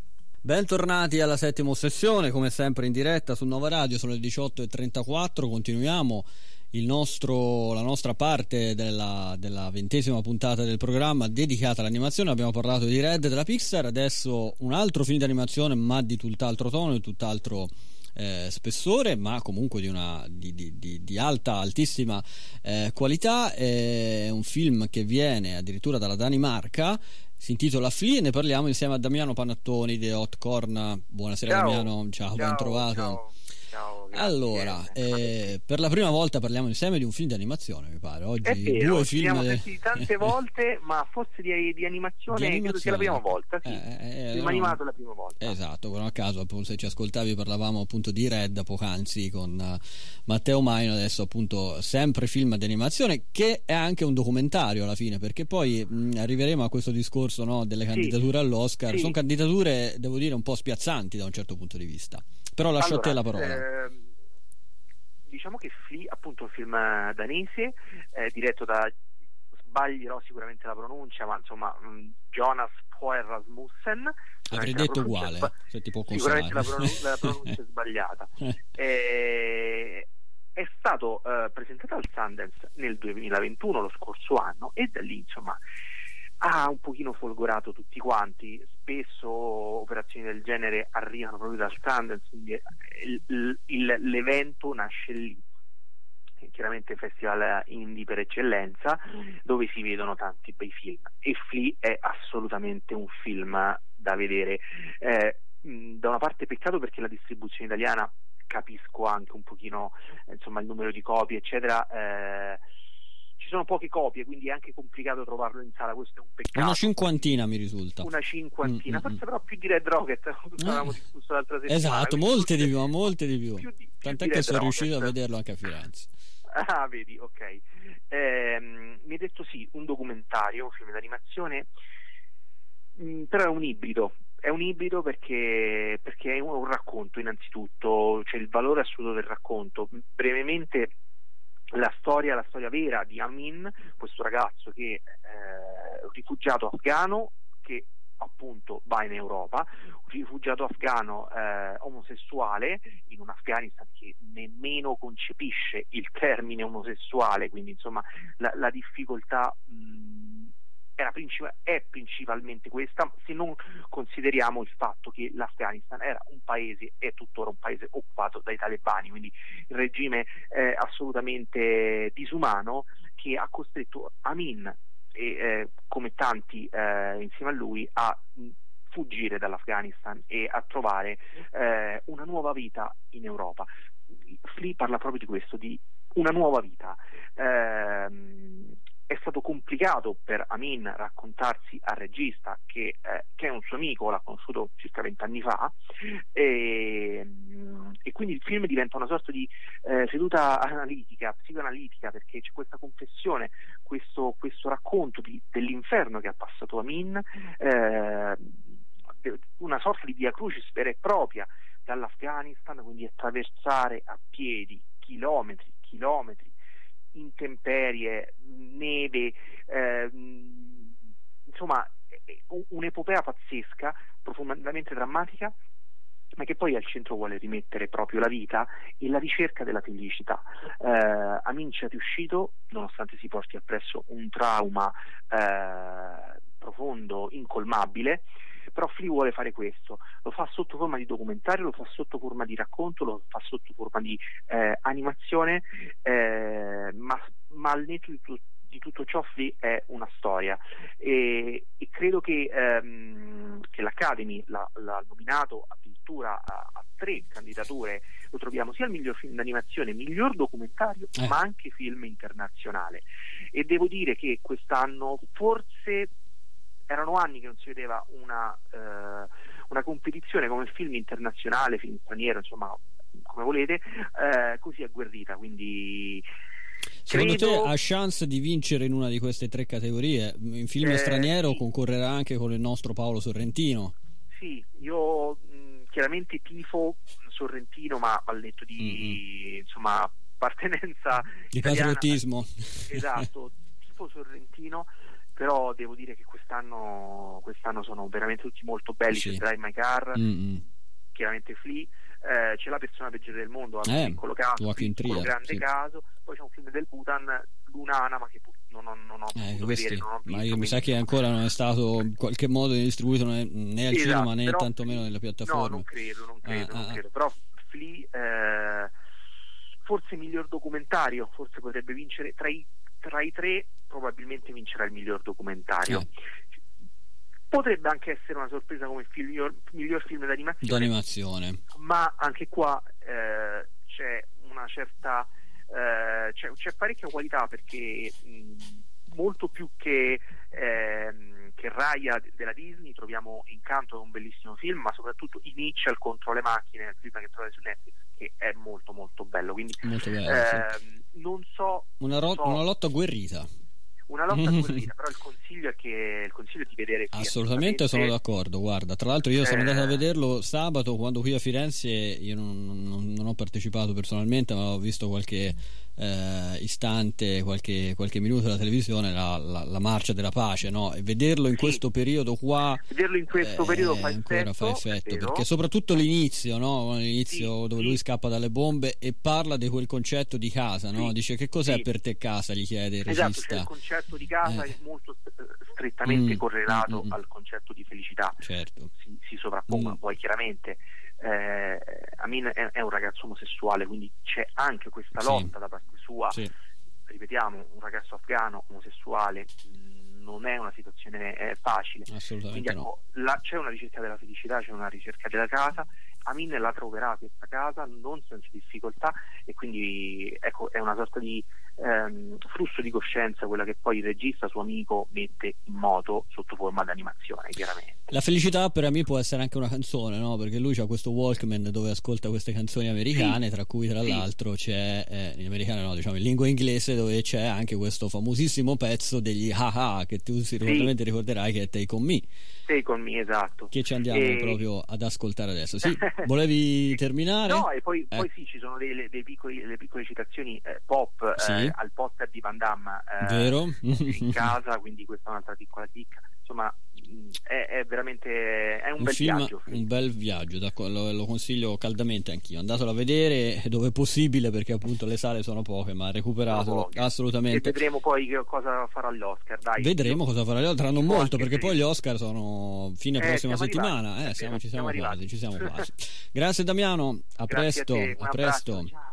Bentornati alla settima sessione, come sempre in diretta su Nova Radio, sono le diciotto e trentaquattro, continuiamo il nostro, la nostra parte della, della ventesima puntata del programma dedicata all'animazione. Abbiamo parlato di Red della Pixar, adesso un altro film di animazione ma di tutt'altro tono, di tutt'altro eh, spessore, ma comunque di una di, di, di, di alta, altissima eh, qualità. È un film che viene addirittura dalla Danimarca, si intitola Flea e ne parliamo insieme a Damiano Panattoni di Hot Corn. Buonasera Ciao. Damiano, ciao, Ciao, ben trovato. ciao, ciao, grazie. Allora, eh, per la prima volta parliamo insieme di un film di animazione, mi pare. Oggi È vero, due ci film siamo de- sentiti tante volte, ma forse di, di animazione, Di credo sia la prima volta, sì. Eh, eh, film no. animato è la prima volta. Esatto, non a caso, appunto, se ci ascoltavi parlavamo appunto di Red poc'anzi con uh, Matteo Maino, adesso appunto sempre film di animazione, che è anche un documentario alla fine, perché poi mh, arriveremo a questo discorso, no, delle candidature all'Oscar. Sì. Sono candidature, devo dire, un po' spiazzanti da un certo punto di vista, però lascio Allora, a te la parola. ehm, diciamo che Flea, appunto, un film danese, eh, diretto da, sbaglierò sicuramente la pronuncia, ma insomma mh, Jonas Poe Rasmussen. Avrei Sicuramente detto la pronuncia uguale, è sba- se ti può sicuramente la, consolare. pronun- la pronuncia è sbagliata. Eh, è stato eh, presentato al Sundance nel duemilaventuno, lo scorso anno, e da lì insomma ha un pochino folgorato tutti quanti. Spesso operazioni del genere arrivano proprio dal Sundance, quindi il- il- l'evento nasce lì, chiaramente festival indie per eccellenza, dove si vedono tanti bei film, e Flea è assolutamente un film da vedere. Eh, mh, da una parte peccato perché la distribuzione italiana, capisco anche un pochino eh, insomma il numero di copie eccetera, eh, ci sono poche copie, quindi è anche complicato trovarlo in sala, questo è un peccato. Una cinquantina mi risulta. Una cinquantina, Mm, mm, forse mm. però più di Red Rocket, questo avevamo discusso l'altra settimana. Esatto, quindi molte forse di più, ma molte di più. più di- più Tant'è di che Red sono Rocket. riuscito a vederlo anche a Firenze. Ah, vedi, ok. Ehm, mi hai detto sì, un documentario, un film d'animazione, mh, però è un ibrido. È un ibrido perché, perché è un, un racconto innanzitutto, c'è il valore assoluto del racconto. Brevemente la storia, la storia vera di Amin, questo ragazzo che è un rifugiato afghano che appunto va in Europa, un rifugiato afghano eh, omosessuale in un Afghanistan che nemmeno concepisce il termine omosessuale, quindi insomma la, la difficoltà mh, era princip- è principalmente questa, se non consideriamo il fatto che l'Afghanistan era un paese, è tuttora un paese occupato dai talebani, quindi il regime eh, assolutamente disumano che ha costretto Amin e eh, come tanti eh, insieme a lui a mh, fuggire dall'Afghanistan e a trovare eh, una nuova vita in Europa. Flea parla proprio di questo, di una nuova vita. Ehm, è stato complicato per Amin raccontarsi al regista che, eh, che è un suo amico, l'ha conosciuto circa vent'anni fa, e, e quindi il film diventa una sorta di eh, seduta analitica, psicoanalitica, perché c'è questa confessione, questo, questo racconto di, dell'inferno che ha passato Amin, eh, una sorta di via crucis vera e propria dall'Afghanistan, quindi attraversare a piedi chilometri, chilometri, intemperie, neve, eh, insomma un'epopea pazzesca, profondamente drammatica, ma che poi al centro vuole rimettere proprio la vita e la ricerca della felicità. Eh, Amin ci è riuscito, nonostante si porti appresso un trauma eh, profondo, incolmabile, però Flea vuole fare questo, lo fa sotto forma di documentario, lo fa sotto forma di racconto, lo fa sotto forma di eh, animazione, eh, ma, ma al netto di, tu, di tutto ciò Flea è una storia e, e credo che, ehm, che l'Academy l'ha, l'ha nominato addirittura a, a tre candidature, lo troviamo sia al miglior film d'animazione, miglior documentario, eh. ma anche film internazionale, e devo dire che quest'anno forse erano anni che non si vedeva una, eh, una competizione come film internazionale, film straniero, insomma come volete, eh, così agguerrita, quindi secondo credo... te ha chance di vincere in una di queste tre categorie? In film eh, straniero sì. Concorrerà anche con il nostro Paolo Sorrentino. Sì, io mh, chiaramente tifo Sorrentino, ma al netto di mm-hmm. insomma appartenenza di italiana, patriottismo. Esatto, tifo Sorrentino, però devo dire che quest'anno quest'anno sono veramente tutti molto belli. Sì. C'è Drive My Car, mm-hmm. chiaramente Flea, eh, c'è La persona peggiore del mondo, un eh, piccolo caso, un piccolo grande sì. caso, poi c'è un film del Bhutan, Lunana, ma che non ho, non ho eh, potuto questi, vedere, non ho visto, ma io quindi... mi sa che ancora non è stato in qualche modo distribuito né, né al esatto, cinema né però, tantomeno nelle piattaforme. No, non credo, non credo, ah, non ah, credo. Però Flea eh, forse miglior documentario, forse potrebbe vincere tra i, tra i tre, probabilmente vincerà il miglior documentario. Eh. Potrebbe anche essere una sorpresa come film, miglior, miglior film d'animazione, d'animazione, ma anche qua eh, c'è una certa eh, c'è, c'è parecchia qualità, perché mh, molto più che eh, che Raya della Disney troviamo Incanto, un bellissimo film, ma soprattutto Initial contro le macchine, il film che trovate su Netflix, che è molto molto bello, quindi molto bello, eh, sì. non so una, ro- so, una lotta agguerrita una lotta guerrita, però il consiglio è che il consiglio è di vedere qui. Assolutamente sono d'accordo, guarda, tra l'altro io sono eh... andato a vederlo sabato quando qui a Firenze, io non, non, non ho partecipato personalmente, ma ho visto qualche eh, istante, qualche, qualche minuto della televisione, la, la, la marcia della pace, no? E vederlo in sì. questo periodo qua, vederlo in questo eh, periodo fa ancora effetto, fa effetto, perché soprattutto l'inizio, no? L'inizio sì, dove sì. lui scappa dalle bombe e parla di quel concetto di casa, no? Sì, dice che cos'è sì. per te casa, gli chiede il esatto, regista. C'è il concetto di casa eh. è molto strettamente mm, correlato mm, mm. al concetto di felicità, certo. si, si sovrappongono. mm. Poi chiaramente eh, Amin è, è un ragazzo omosessuale, quindi c'è anche questa lotta sì. da parte sua, sì. ripetiamo, un ragazzo afghano omosessuale mh, non è una situazione eh, facile, assolutamente quindi ecco, no. là c'è una ricerca della felicità, c'è una ricerca della casa. Amin la troverà questa casa non senza difficoltà, e quindi ecco, è una sorta di ehm, flusso di coscienza quella che poi il regista, suo amico, mette in moto sotto forma di animazione, chiaramente. La felicità per Amin può essere anche una canzone, no? Perché lui ha questo Walkman dove ascolta queste canzoni americane, sì, tra cui tra sì. l'altro c'è eh, in americano, no, diciamo in lingua inglese, dove c'è anche questo famosissimo pezzo degli Ha-Ha che tu sicuramente sì. ricorderai, che è Take On Me. Take On Me, esatto. Che ci andiamo e... proprio ad ascoltare adesso. Sì, volevi terminare? No, e poi, eh. poi sì, ci sono delle, dei piccoli, delle piccole citazioni eh, pop sì. eh, al poster di Van Damme eh, Vero? in casa, quindi questa è un'altra piccola chicca. Insomma, è, è veramente è un, un bel film, viaggio. Un bel viaggio, lo, lo consiglio caldamente anch'io. Andatelo a vedere dove è possibile, perché appunto le sale sono poche, ma recuperatelo assolutamente. E vedremo poi che cosa farà gli Oscar. Dai. Vedremo cosa farà gli Oscar, tra non molto, perché poi gli Oscar sono fine eh, prossima settimana. Eh, siamo, ci siamo, siamo quasi, ci siamo quasi. Grazie Damiano, a Grazie presto, a, te, a presto. Abbraccio, ciao.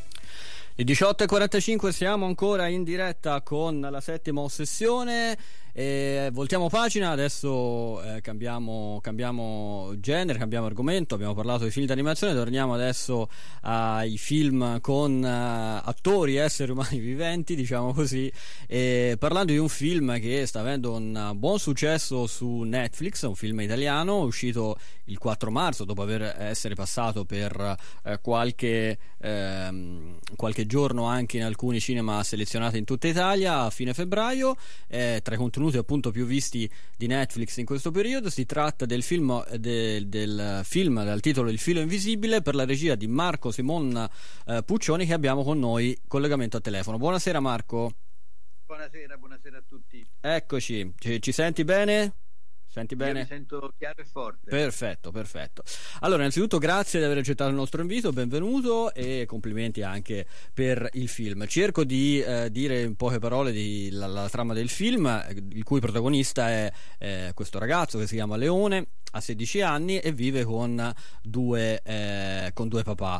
Le diciotto e quarantacinque siamo ancora in diretta con la settima ossessione E voltiamo pagina, adesso eh, cambiamo, cambiamo genere, cambiamo argomento. Abbiamo parlato di film d'animazione, torniamo adesso ai film con uh, attori, esseri umani viventi, diciamo così, e parlando di un film che sta avendo un buon successo su Netflix, un film italiano uscito il quattro marzo, dopo aver essere passato per eh, qualche, ehm, qualche giorno anche in alcuni cinema selezionati in tutta Italia a fine febbraio. Eh, tra i contenuti appunto più visti di Netflix in questo periodo si tratta del film del, del film dal titolo Il filo invisibile, per la regia di Marco Simon eh, Puccioni, che abbiamo con noi collegamento a telefono. Buonasera Marco. Buonasera, buonasera a tutti. Eccoci, ci, ci senti bene? Senti bene? Io mi sento chiaro e forte. Perfetto, perfetto. Allora, innanzitutto grazie di aver accettato il nostro invito, benvenuto, e complimenti anche per il film. Cerco di eh, dire in poche parole di, la, la trama del film, il cui protagonista è eh, questo ragazzo che si chiama Leone, ha sedici anni e vive con due, eh, con due papà,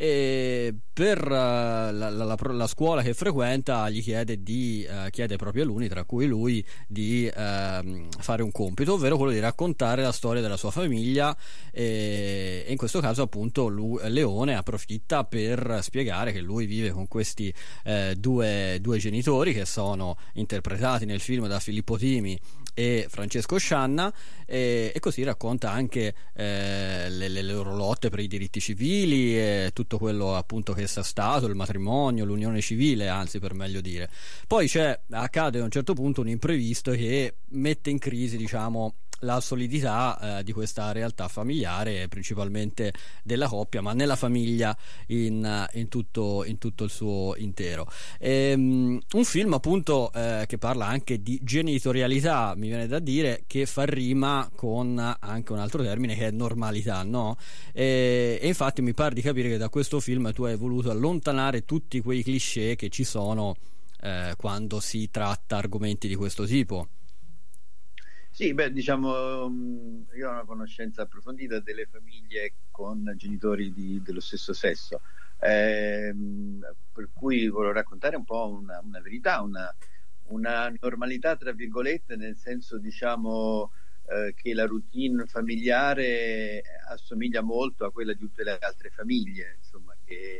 e per uh, la, la, la, la scuola che frequenta gli chiede di uh, chiede proprio a alunni, tra cui lui, di uh, fare un compito, ovvero quello di raccontare la storia della sua famiglia, e, e in questo caso appunto lui, Leone, approfitta per spiegare che lui vive con questi eh, due, due genitori che sono interpretati nel film da Filippo Timi e Francesco Scianna, e, e così racconta anche eh, le, le loro lotte per i diritti civili e tutto quello appunto che sia stato il matrimonio, l'unione civile, anzi per meglio dire. Poi c'è, accade a un certo punto un imprevisto che mette in crisi, diciamo, la solidità eh, di questa realtà familiare, principalmente della coppia, ma nella famiglia in, in, tutto, in tutto il suo intero. Ehm, un film appunto eh, che parla anche di genitorialità, mi viene da dire, che fa rima con anche un altro termine che è normalità, no? E, e infatti mi pare di capire che da questo film tu hai voluto allontanare tutti quei cliché che ci sono eh, quando si tratta argomenti di questo tipo. Sì, beh, diciamo, io ho una conoscenza approfondita delle famiglie con genitori di, dello stesso sesso, eh, per cui volevo raccontare un po' una, una verità, una, una normalità tra virgolette, nel senso, diciamo, eh, che la routine familiare assomiglia molto a quella di tutte le altre famiglie, insomma, che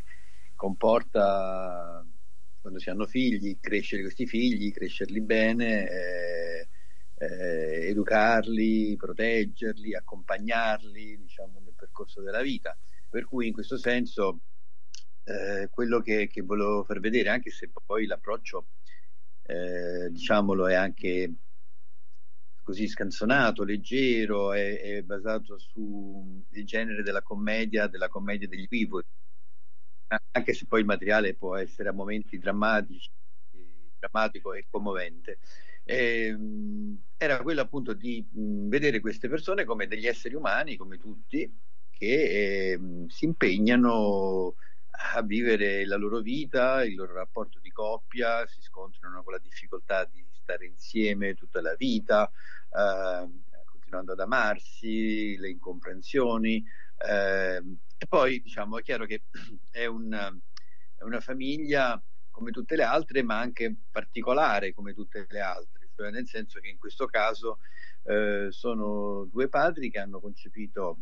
comporta, quando si hanno figli, crescere questi figli, crescerli bene, eh, Eh, educarli, proteggerli, accompagnarli, diciamo, nel percorso della vita. Per cui in questo senso eh, quello che, che volevo far vedere, anche se poi l'approccio eh, diciamolo è anche così scanzonato, leggero, è, è basato sul genere della commedia, della commedia degli equivoci, anche se poi il materiale può essere a momenti drammatici, drammatico e commovente. Eh, era quello appunto di mh, vedere queste persone come degli esseri umani, come tutti, che eh, si impegnano a vivere la loro vita, il loro rapporto di coppia, si scontrano con la difficoltà di stare insieme tutta la vita, eh, continuando ad amarsi, le incomprensioni, eh, e poi, diciamo, è chiaro che è una, è una famiglia come tutte le altre, ma anche particolare come tutte le altre, cioè nel senso che in questo caso eh, sono due padri che hanno concepito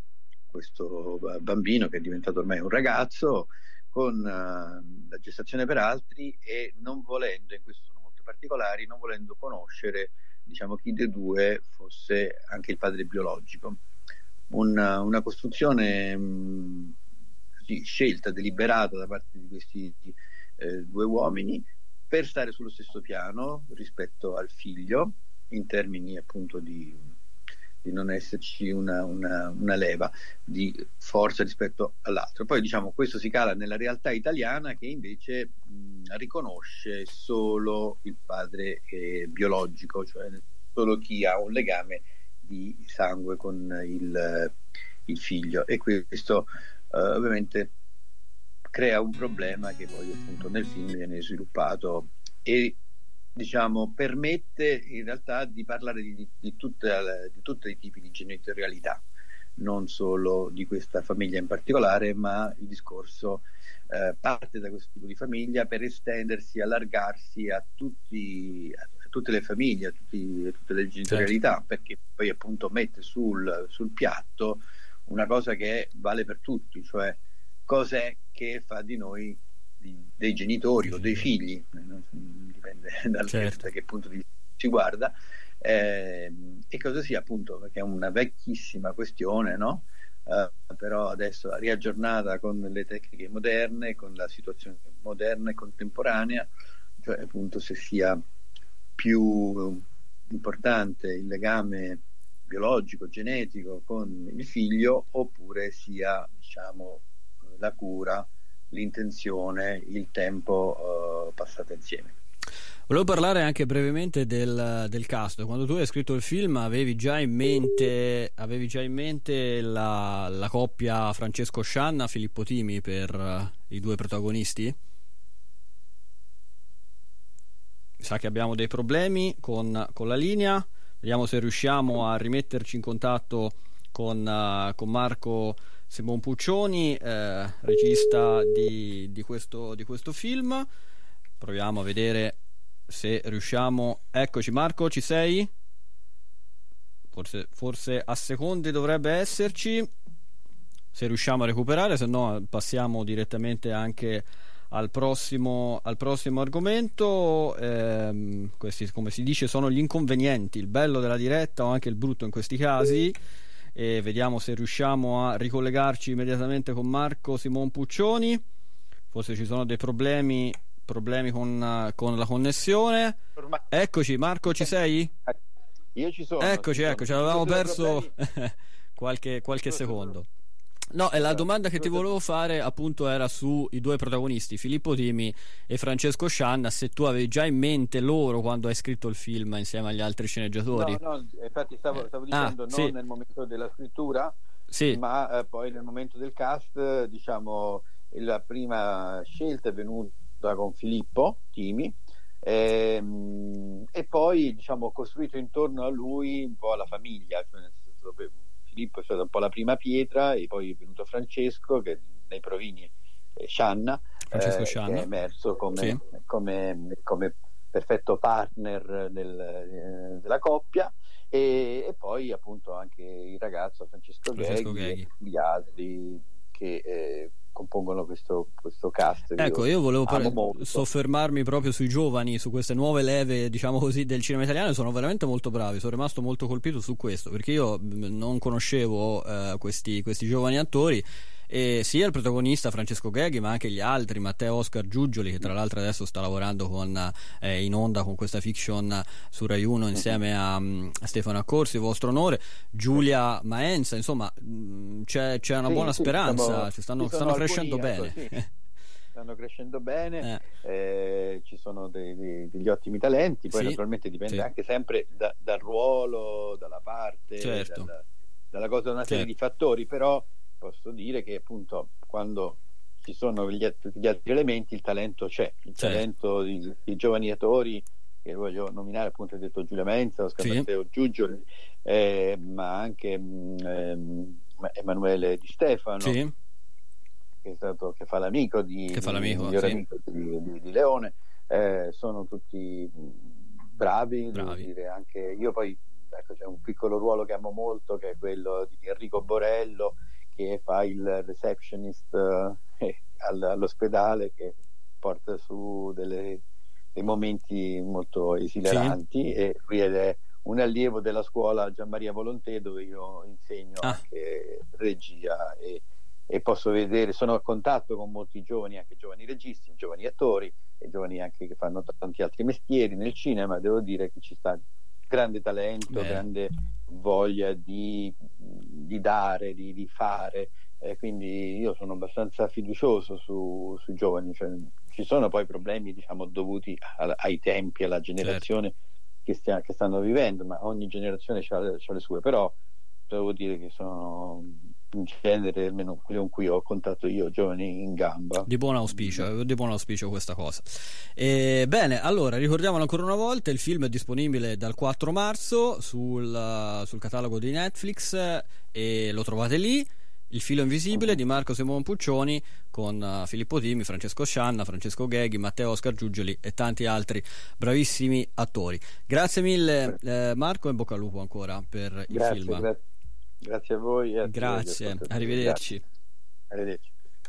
questo bambino che è diventato ormai un ragazzo con uh, la gestazione per altri, e non volendo, in questo sono molto particolari, non volendo conoscere, diciamo, chi dei due fosse anche il padre biologico. Una, una costruzione mh, così, scelta, deliberata da parte di questi Eh, due uomini per stare sullo stesso piano rispetto al figlio, in termini appunto di, di non esserci una, una, una leva di forza rispetto all'altro. Poi, diciamo, questo si cala nella realtà italiana, che invece mh, riconosce solo il padre eh, biologico, cioè solo chi ha un legame di sangue con il, il figlio, e questo eh, ovviamente crea un problema che poi appunto nel film viene sviluppato e, diciamo, permette in realtà di parlare di, di, tutte, di tutti i tipi di genitorialità, non solo di questa famiglia in particolare, ma il discorso eh, parte da questo tipo di famiglia per estendersi, allargarsi a tutti, a tutte le famiglie, a, tutti, a tutte le genitorialità, certo. Perché poi appunto mette sul, sul piatto una cosa che vale per tutti, cioè cos'è che fa di noi di, dei genitori o dei figli, no? Dipende dal certo. da che punto di vista si guarda, eh, e cosa sia appunto, perché è una vecchissima questione, no? Uh, però adesso riaggiornata con le tecniche moderne, con la situazione moderna e contemporanea, cioè appunto se sia più importante il legame biologico, genetico con il figlio, oppure sia, diciamo, la cura, l'intenzione, il tempo uh, passato insieme. Volevo parlare anche brevemente del, del cast. Quando tu hai scritto il film avevi già in mente avevi già in mente la, la coppia Francesco Scianna, Filippo Timi per uh, i due protagonisti? Mi sa che abbiamo dei problemi con, con la linea. Vediamo se riusciamo a rimetterci in contatto con, uh, con Marco Simon Puccioni, eh, regista di, di, questo, di questo film. Proviamo a vedere se riusciamo. Eccoci Marco, ci sei? Forse, forse a secondi dovrebbe esserci, se riusciamo a recuperare, se no passiamo direttamente anche al prossimo, al prossimo argomento. Eh, questi, come si dice, sono gli inconvenienti, il bello della diretta o anche il brutto in questi casi, e vediamo se riusciamo a ricollegarci immediatamente con Marco Simon Puccioni. Forse ci sono dei problemi problemi con, con la connessione. Eccoci Marco, ci sei? Io ci sono. Eccoci, ci ecco, ci avevamo perso qualche, qualche secondo. No, e la domanda che ti volevo fare appunto era sui due protagonisti, Filippo Timi e Francesco Scianna, se tu avevi già in mente loro quando hai scritto il film insieme agli altri sceneggiatori. No, no, infatti stavo, stavo dicendo ah, non sì. nel momento della scrittura, sì. ma eh, poi nel momento del cast, diciamo, la prima scelta è venuta con Filippo Timi, ehm, e poi diciamo ho costruito intorno a lui un po' la famiglia, cioè nel senso, Filippo è stata un po' la prima pietra, e poi è venuto Francesco che nei provini eh, Scianna, Francesco eh, Scianna, che è emerso come, sì. come, come perfetto partner del, eh, della coppia, e, e poi appunto anche il ragazzo Francesco, Francesco Gheghi e gli altri che eh, compongono questo, questo cast. Ecco, io, io volevo par- soffermarmi proprio sui giovani, su queste nuove leve, diciamo così, del cinema italiano. Sono veramente molto bravi, sono rimasto molto colpito su questo, perché io non conoscevo eh, questi, questi giovani attori, e sia il protagonista Francesco Gheghi, ma anche gli altri, Matteo Oscar Giugioli, che tra l'altro adesso sta lavorando con, eh, in onda con questa fiction su Rai uno insieme a, a Stefano Accorsi, vostro onore, Giulia Maenza, insomma c'è, c'è una sì, buona sì, speranza, siamo, ci stanno, stanno crescendo bene. Ecco, sì. Stanno crescendo bene, eh. Eh, ci sono dei, dei, degli ottimi talenti, poi sì, naturalmente dipende sì. anche sempre da, dal ruolo, dalla parte, certo. dal, dalla cosa, una serie certo. di fattori, però posso dire che appunto quando ci sono gli, tutti gli altri elementi, il talento c'è, il certo. talento di, di giovani attori che voglio nominare, appunto, ho detto Giulia Menza, Oscar sì. Matteo Giugioli, eh, ma anche ehm, Emanuele Di Stefano, sì. che, è stato, che fa l'amico di, che fa l'amico, di, sì. amico di, di, di Leone, eh, sono tutti bravi, bravi. Devo dire, anche io poi, ecco, c'è un piccolo ruolo che amo molto, che è quello di Enrico Borello, che fa il receptionist eh, all'ospedale, che porta su delle, dei momenti molto esileranti, sì. e lui è un allievo della scuola Gianmaria Volontè, dove io insegno ah. anche regia, e, e posso vedere, sono a contatto con molti giovani, anche giovani registi, giovani attori e giovani anche che fanno tanti altri mestieri nel cinema. Devo dire che ci sta grande talento, Beh. grande voglia di, di dare, di, di fare, eh, quindi io sono abbastanza fiducioso su, sui giovani. Cioè, ci sono poi problemi, diciamo, dovuti a, ai tempi, alla generazione certo. che, stia, che stanno vivendo, ma ogni generazione ha le sue, però devo dire che sono in genere, almeno quelli con cui ho contatto io, giovani in gamba. Di buon auspicio, di buon auspicio questa cosa. E, bene, allora ricordiamolo ancora una volta, il film è disponibile dal quattro marzo sul, sul catalogo di Netflix, e lo trovate lì. Il filo invisibile di Marco Simone Puccioni, con uh, Filippo Timi, Francesco Scianna, Francesco Gheghi, Matteo Oscar Giugioli e tanti altri bravissimi attori. Grazie mille eh, Marco, e in bocca al lupo ancora per il grazie, film. Grazie, grazie a voi. E a grazie, arrivederci. Grazie. Arrivederci.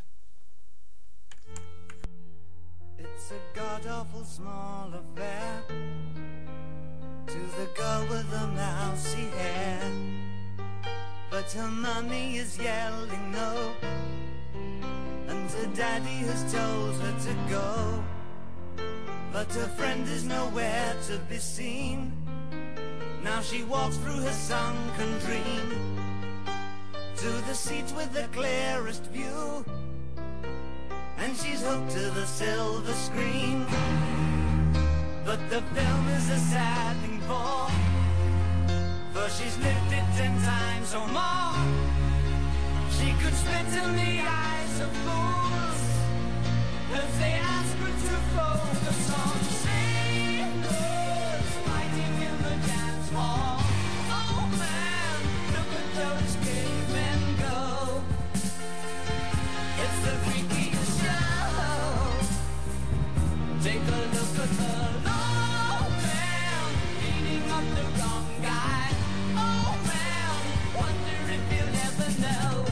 It's a god-awful small affair to the girl with the mousy hair, but her mommy is yelling no, and her daddy has told her to go, but her friend is nowhere to be seen. Now she walks through her sunken dream to the seats with the clearest view, and she's hooked to the silver screen. But the film is a sad thing for, for she's lived it ten times or more. She could spit in the eyes of fools if they ask her to focus on sailors fighting in the dance hall. Oh man, look at those cavemen go. It's the freakiest show. Take a look at the low man beating up the wrong guy. Oh man, wonder if you'll ever know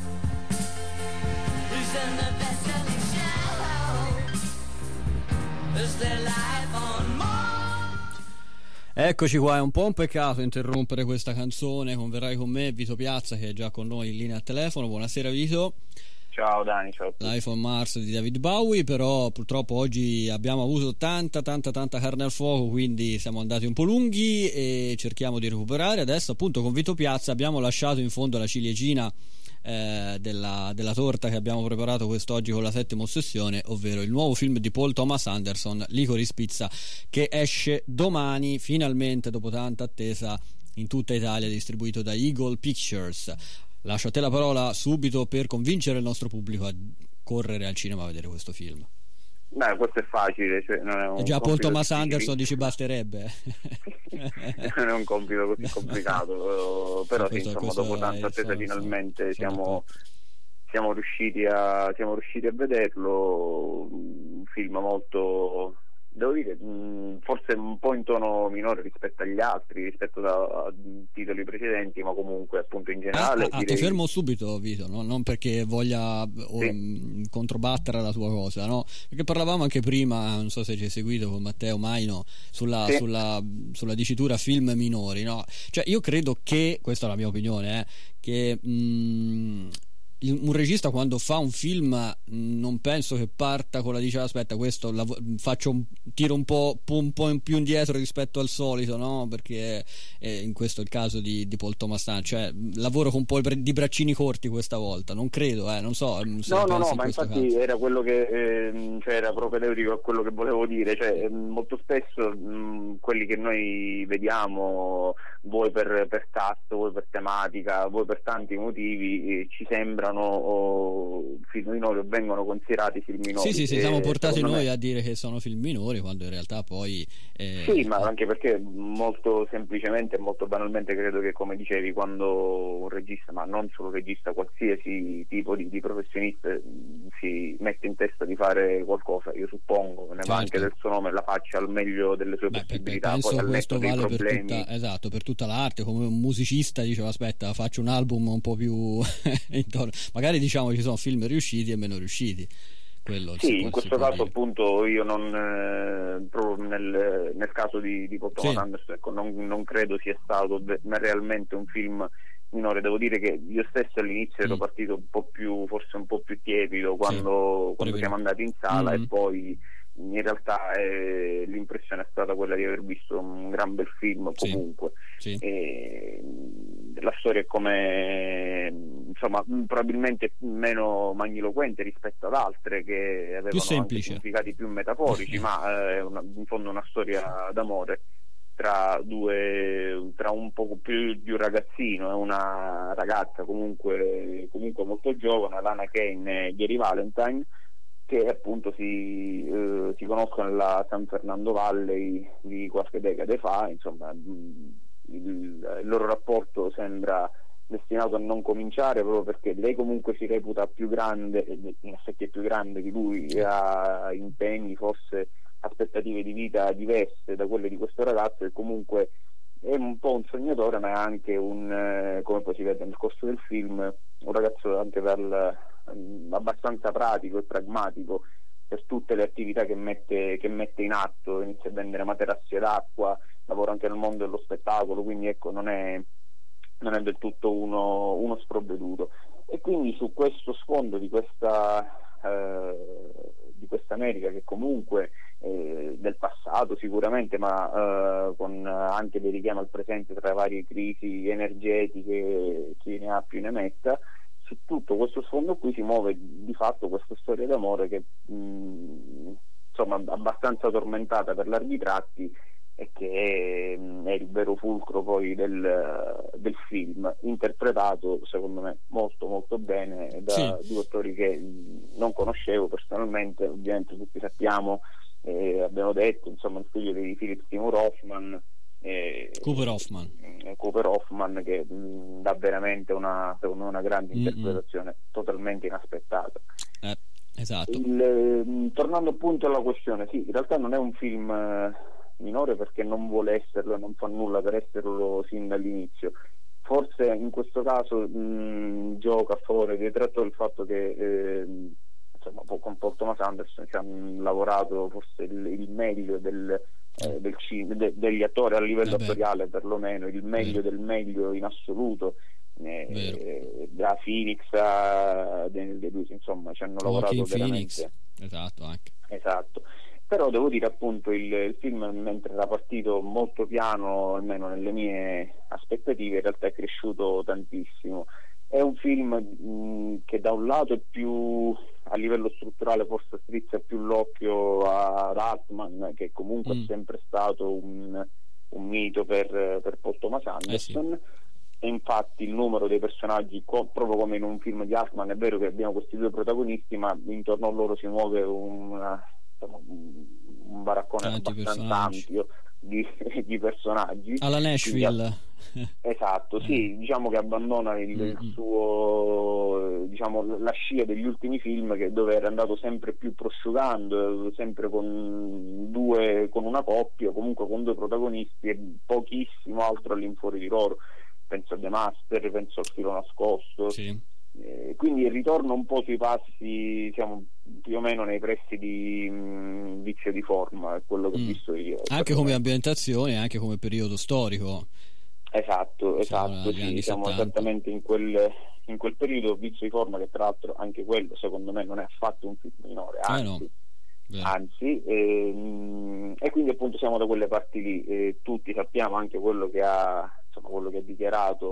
who's in the best-selling show. Is there life on Mars? Eccoci qua, è un po' un peccato interrompere questa canzone. Converrai con me Vito Piazza, che è già con noi in linea al telefono. Buonasera Vito. Ciao Dani, ciao. Life on Mars di David Bowie, però purtroppo oggi abbiamo avuto tanta tanta tanta carne al fuoco, quindi siamo andati un po' lunghi e cerchiamo di recuperare. Adesso appunto con Vito Piazza abbiamo lasciato in fondo la ciliegina eh, della, della torta che abbiamo preparato quest'oggi con la settima ossessione, ovvero il nuovo film di Paul Thomas Anderson, Licorice Pizza, che esce domani finalmente dopo tanta attesa in tutta Italia, distribuito da Eagle Pictures. Lascio a te la parola subito per convincere il nostro pubblico a correre al cinema a vedere questo film. Beh, questo è facile, cioè non è un è già Paul Thomas difficile. Anderson, dici basterebbe. Non è un compito così complicato, però sì, Questa insomma, dopo tanta attesa finalmente siamo, siamo riusciti a siamo riusciti a vederlo. Un film molto, devo dire, forse un po' in tono minore rispetto agli altri, rispetto a, a titoli precedenti, ma comunque appunto in generale. Ah, ah, direi... ti fermo subito Vito, no? Non perché voglia o, sì. mh, controbattere la tua cosa, no? Perché parlavamo anche prima, non so se ci hai seguito con Matteo Maino, sulla, sì. sulla, sulla dicitura film minori, no? Cioè io credo che, questa è la mia opinione, eh, che mh, un regista quando fa un film non penso che parta con la dice aspetta questo lav- faccio un tiro un po', un po' in più indietro rispetto al solito, no? Perché eh, in questo è il caso di, di Paul Thomas Anderson, cioè lavoro con un po' di braccini corti questa volta, non credo, eh, non so se no no no in ma infatti caso. era quello che eh, cioè era propedeutico a quello che volevo dire, cioè molto spesso mh, quelli che noi vediamo vuoi per, per cast, vuoi per tematica, vuoi per tanti motivi, eh, ci sembrano o film minori o vengono considerati film minori. Sì, sì, sì, siamo eh, portati noi me... a dire che sono film minori quando in realtà poi eh... sì, ma anche perché molto semplicemente e molto banalmente credo che, come dicevi, quando un regista, ma non solo un regista, qualsiasi tipo di, di professionista si mette in testa di fare qualcosa, io suppongo ne certo. va anche del suo nome, la faccia al meglio delle sue Beh, possibilità. penso poi al questo netto vale dei per problemi tutta, esatto, per tutta l'arte. Come un musicista diceva aspetta faccio un album un po' più intorno. Magari diciamo ci sono film riusciti e meno riusciti. Quello sì, in questo caso dire. Appunto io non eh, proprio nel, nel caso di, di Paul Thomas Anderson, ecco, non, non credo sia stato realmente un film minore. Devo dire che io stesso all'inizio mm. ero partito un po' più, forse un po' più tiepido quando, sì, quando siamo andati in sala mm. e poi in realtà eh, l'impressione è stata quella di aver visto un gran bel film comunque. Sì. Sì. E, la storia è come, insomma, probabilmente meno magniloquente rispetto ad altre che avevano anche significati più metaforici, ma è una, in fondo una storia d'amore tra due, tra un poco più di un ragazzino e una ragazza comunque, comunque molto giovane, Lana Kane e Gary Valentine, che appunto si, eh, si conoscono nella San Fernando Valley di qualche decade fa. Insomma, il, il loro rapporto sembra destinato a non cominciare, proprio perché lei comunque si reputa più grande, in effetti è più grande di lui, ha impegni, forse aspettative di vita diverse da quelle di questo ragazzo, e comunque è un po' un sognatore, ma è anche un, eh, come poi si vede nel corso del film, un ragazzo anche dal, um, abbastanza pratico e pragmatico per tutte le attività che mette, che mette in atto. Inizia a vendere materassi d'acqua, lavora anche nel mondo dello spettacolo, quindi ecco, non è, non è del tutto uno, uno sprovveduto. E quindi su questo sfondo di questa eh, di questa America, che comunque eh, del passato sicuramente, ma eh, con anche dei richiami al presente tra varie crisi energetiche, chi ne ha più ne metta, su tutto questo sfondo qui si muove di fatto questa storia d'amore che mh, insomma abbastanza tormentata per larghi tratti, e che è, è il vero fulcro poi del, del film, interpretato secondo me molto molto bene da sì. due attori che non conoscevo personalmente. Ovviamente tutti sappiamo, eh, abbiamo detto, insomma, il figlio di Philip Seymour Hoffman, eh, Cooper Hoffman eh, Cooper Hoffman che mh, dà veramente una, secondo me, una grande Mm-mm. interpretazione totalmente inaspettata. eh, esatto. Il, eh, tornando appunto alla questione, sì, in realtà non è un film eh, minore, perché non vuole esserlo e non fa nulla per esserlo sin dall'inizio. Forse in questo caso mh, gioca a favore del tratto il fatto che eh, insomma, con Paul Thomas Anderson ci hanno lavorato forse il, il meglio del, eh, del cin- de- degli attori a livello Vabbè. attoriale, perlomeno il meglio Vero. del meglio in assoluto, eh, da Phoenix a Daniel Day-Lewis, insomma ci hanno lavorato Joaquin veramente. Phoenix. Esatto, anche. Esatto. Però devo dire appunto il, il film, mentre era partito molto piano, almeno nelle mie aspettative, in realtà è cresciuto tantissimo. È un film mh, che da un lato è più, a livello strutturale, forse strizza più l'occhio ad Altman, che comunque mm. è sempre stato un, un mito per, per Paul Thomas Anderson. Eh sì. E infatti il numero dei personaggi, co- proprio come in un film di Altman, è vero che abbiamo questi due protagonisti, ma intorno a loro si muove una... un baraccone Tanti abbastanza ampio di, di personaggi alla Nashville. Quindi, esatto, sì, diciamo che abbandona il, il suo, diciamo, la scia degli ultimi film, che dove era andato sempre più prosciugando, sempre con due, con una coppia, comunque con due protagonisti e pochissimo altro all'infuori di loro. Penso a The Master, penso al Filo nascosto. Sì. Eh, quindi il ritorno un po' sui passi, siamo più o meno nei pressi di mh, Vizio di forma, è quello che mm. ho visto io. Anche come ambientazione, anche come periodo storico. Esatto, esatto, sì, siamo esattamente in quel, in quel periodo. Vizio di forma, che tra l'altro anche quello secondo me non è affatto un film minore, anzi, eh no. anzi e, e quindi appunto siamo da quelle parti lì. E tutti sappiamo anche quello che ha insomma quello che ha dichiarato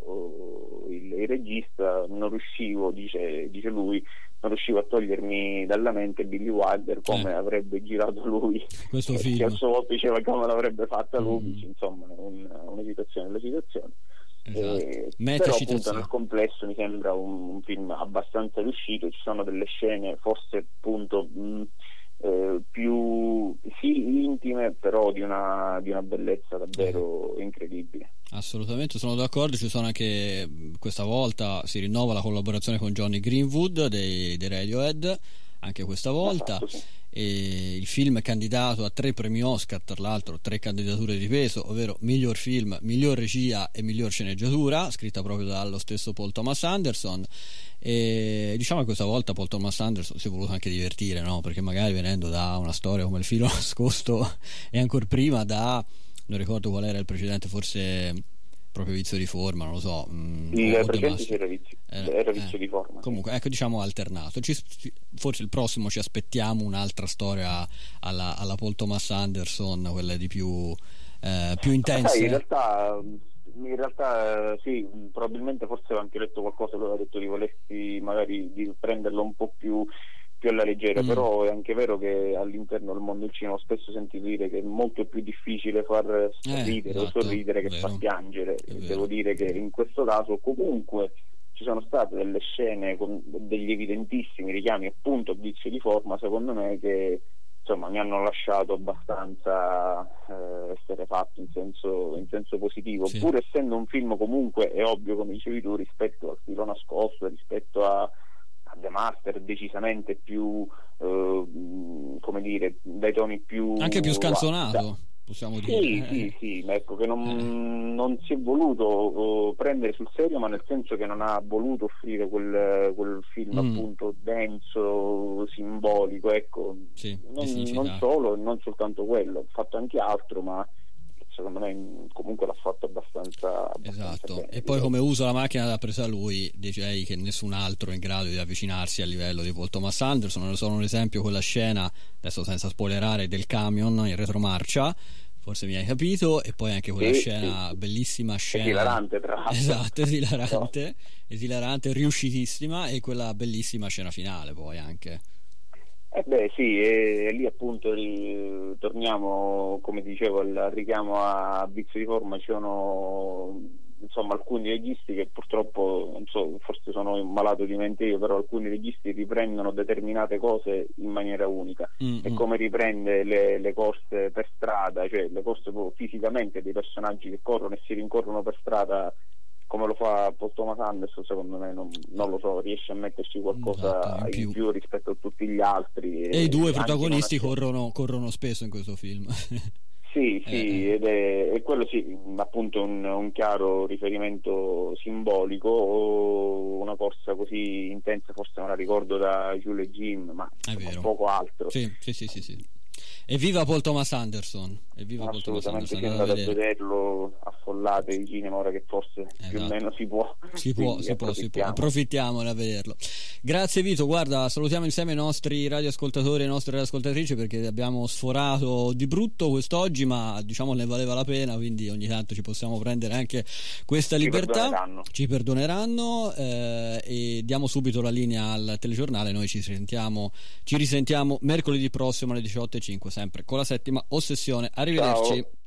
oh, il, il regista. Non riuscivo, dice, dice lui, non riuscivo a togliermi dalla mente Billy Wilder, come eh. avrebbe girato lui questo eh, film, che a sua volta diceva come l'avrebbe fatta lui. mm. Insomma un, una citazione della citazione. Esatto. Eh, però appunto nel complesso mi sembra un, un film abbastanza riuscito. Ci sono delle scene forse appunto mh, eh, più sì intime, però di una, di una bellezza davvero eh. incredibile. Assolutamente, sono d'accordo. Ci sono anche, questa volta si rinnova la collaborazione con Johnny Greenwood dei, dei Radiohead, anche questa volta. Esatto, sì. E il film è candidato a tre premi Oscar, tra l'altro tre candidature di peso, ovvero miglior film, miglior regia e miglior sceneggiatura, scritta proprio dallo stesso Paul Thomas Anderson. E diciamo che questa volta Paul Thomas Anderson si è voluto anche divertire, no? Perché magari venendo da una storia come Il filo nascosto e ancora prima da, non ricordo qual era il precedente, forse proprio Vizio di forma, non lo so. Mh, il precedente era Vizio, era, era vizio eh, di forma. Comunque, ecco, diciamo alternato. Ci, forse il prossimo ci aspettiamo un'altra storia alla, alla Paul Thomas Anderson, quella di più, eh, più intensa. Sai, in realtà, in realtà sì, probabilmente forse avevo anche letto qualcosa, lui aveva detto di volersi magari di prenderlo un po' più più alla leggera, mm. però è anche vero che all'interno del mondo del cinema ho spesso sentito dire che è molto più difficile far ridere eh, esatto, o sorridere che vero, far piangere. Devo dire che in questo caso comunque ci sono state delle scene con degli evidentissimi richiami appunto a Vizio di forma, secondo me, che insomma mi hanno lasciato abbastanza eh, esterrefatto in senso, in senso positivo, sì. Pur essendo un film comunque, è ovvio come dicevi tu, rispetto al Filo nascosto, rispetto a, a The Master, decisamente più eh, come dire, dai toni più anche più scanzonato, da, possiamo sì, dire. Sì, eh. sì, ma ecco che non, eh. non si è voluto uh, prendere sul serio, ma nel senso che non ha voluto offrire quel, quel film mm. appunto denso, simbolico, ecco, sì, non, non solo, non soltanto quello, ha fatto anche altro, ma secondo me comunque l'ha fatto abbastanza, abbastanza esatto bene. E poi come usa la macchina l'ha presa lui, direi che nessun altro è in grado di avvicinarsi al livello di Paul Thomas Anderson. Ne sono un esempio quella scena, adesso senza spoilerare, del camion in retromarcia, forse mi hai capito, e poi anche quella sì, scena sì. bellissima scena esilarante tra l'altro, esatto, esilarante no. esilarante, riuscitissima, e quella bellissima scena finale poi anche. Eh beh sì, e, e lì appunto ri, torniamo, come dicevo, al richiamo a Vizio di Forma. Ci sono insomma alcuni registi che purtroppo, non so, forse sono malato di mente io, però alcuni registi riprendono determinate cose in maniera unica. Mm-hmm. E come riprende le, le corse per strada, cioè le corse fisicamente dei personaggi che corrono e si rincorrono per strada, come lo fa Paul Thomas Anderson, secondo me non, non lo so, riesce a metterci qualcosa esatto, in, più. in più rispetto a tutti gli altri, e, e i due protagonisti corrono, corrono spesso in questo film. Sì, sì, eh. ed è, è quello sì, appunto un, un chiaro riferimento simbolico. O una corsa così intensa forse me la ricordo da Jules e Jim, ma insomma, poco altro. Sì, sì, sì, sì, sì. Evviva Paul Thomas Anderson! Evviva Paul Thomas Anderson! Assolutamente, sì, andate a vederlo, affollate il cinema ora che forse esatto. più o meno si può. Si può, si può, si può. Approfittiamone a vederlo. Grazie Vito, guarda, salutiamo insieme i nostri radioascoltatori e le nostre radioascoltatrici, perché abbiamo sforato di brutto quest'oggi, ma diciamo ne valeva la pena, quindi ogni tanto ci possiamo prendere anche questa ci libertà. Perdoneranno. Ci perdoneranno eh, e diamo subito la linea al telegiornale. Noi ci sentiamo, ci risentiamo mercoledì prossimo alle diciotto e cinque, sempre con la settima ossessione. Arrivederci. Ciao.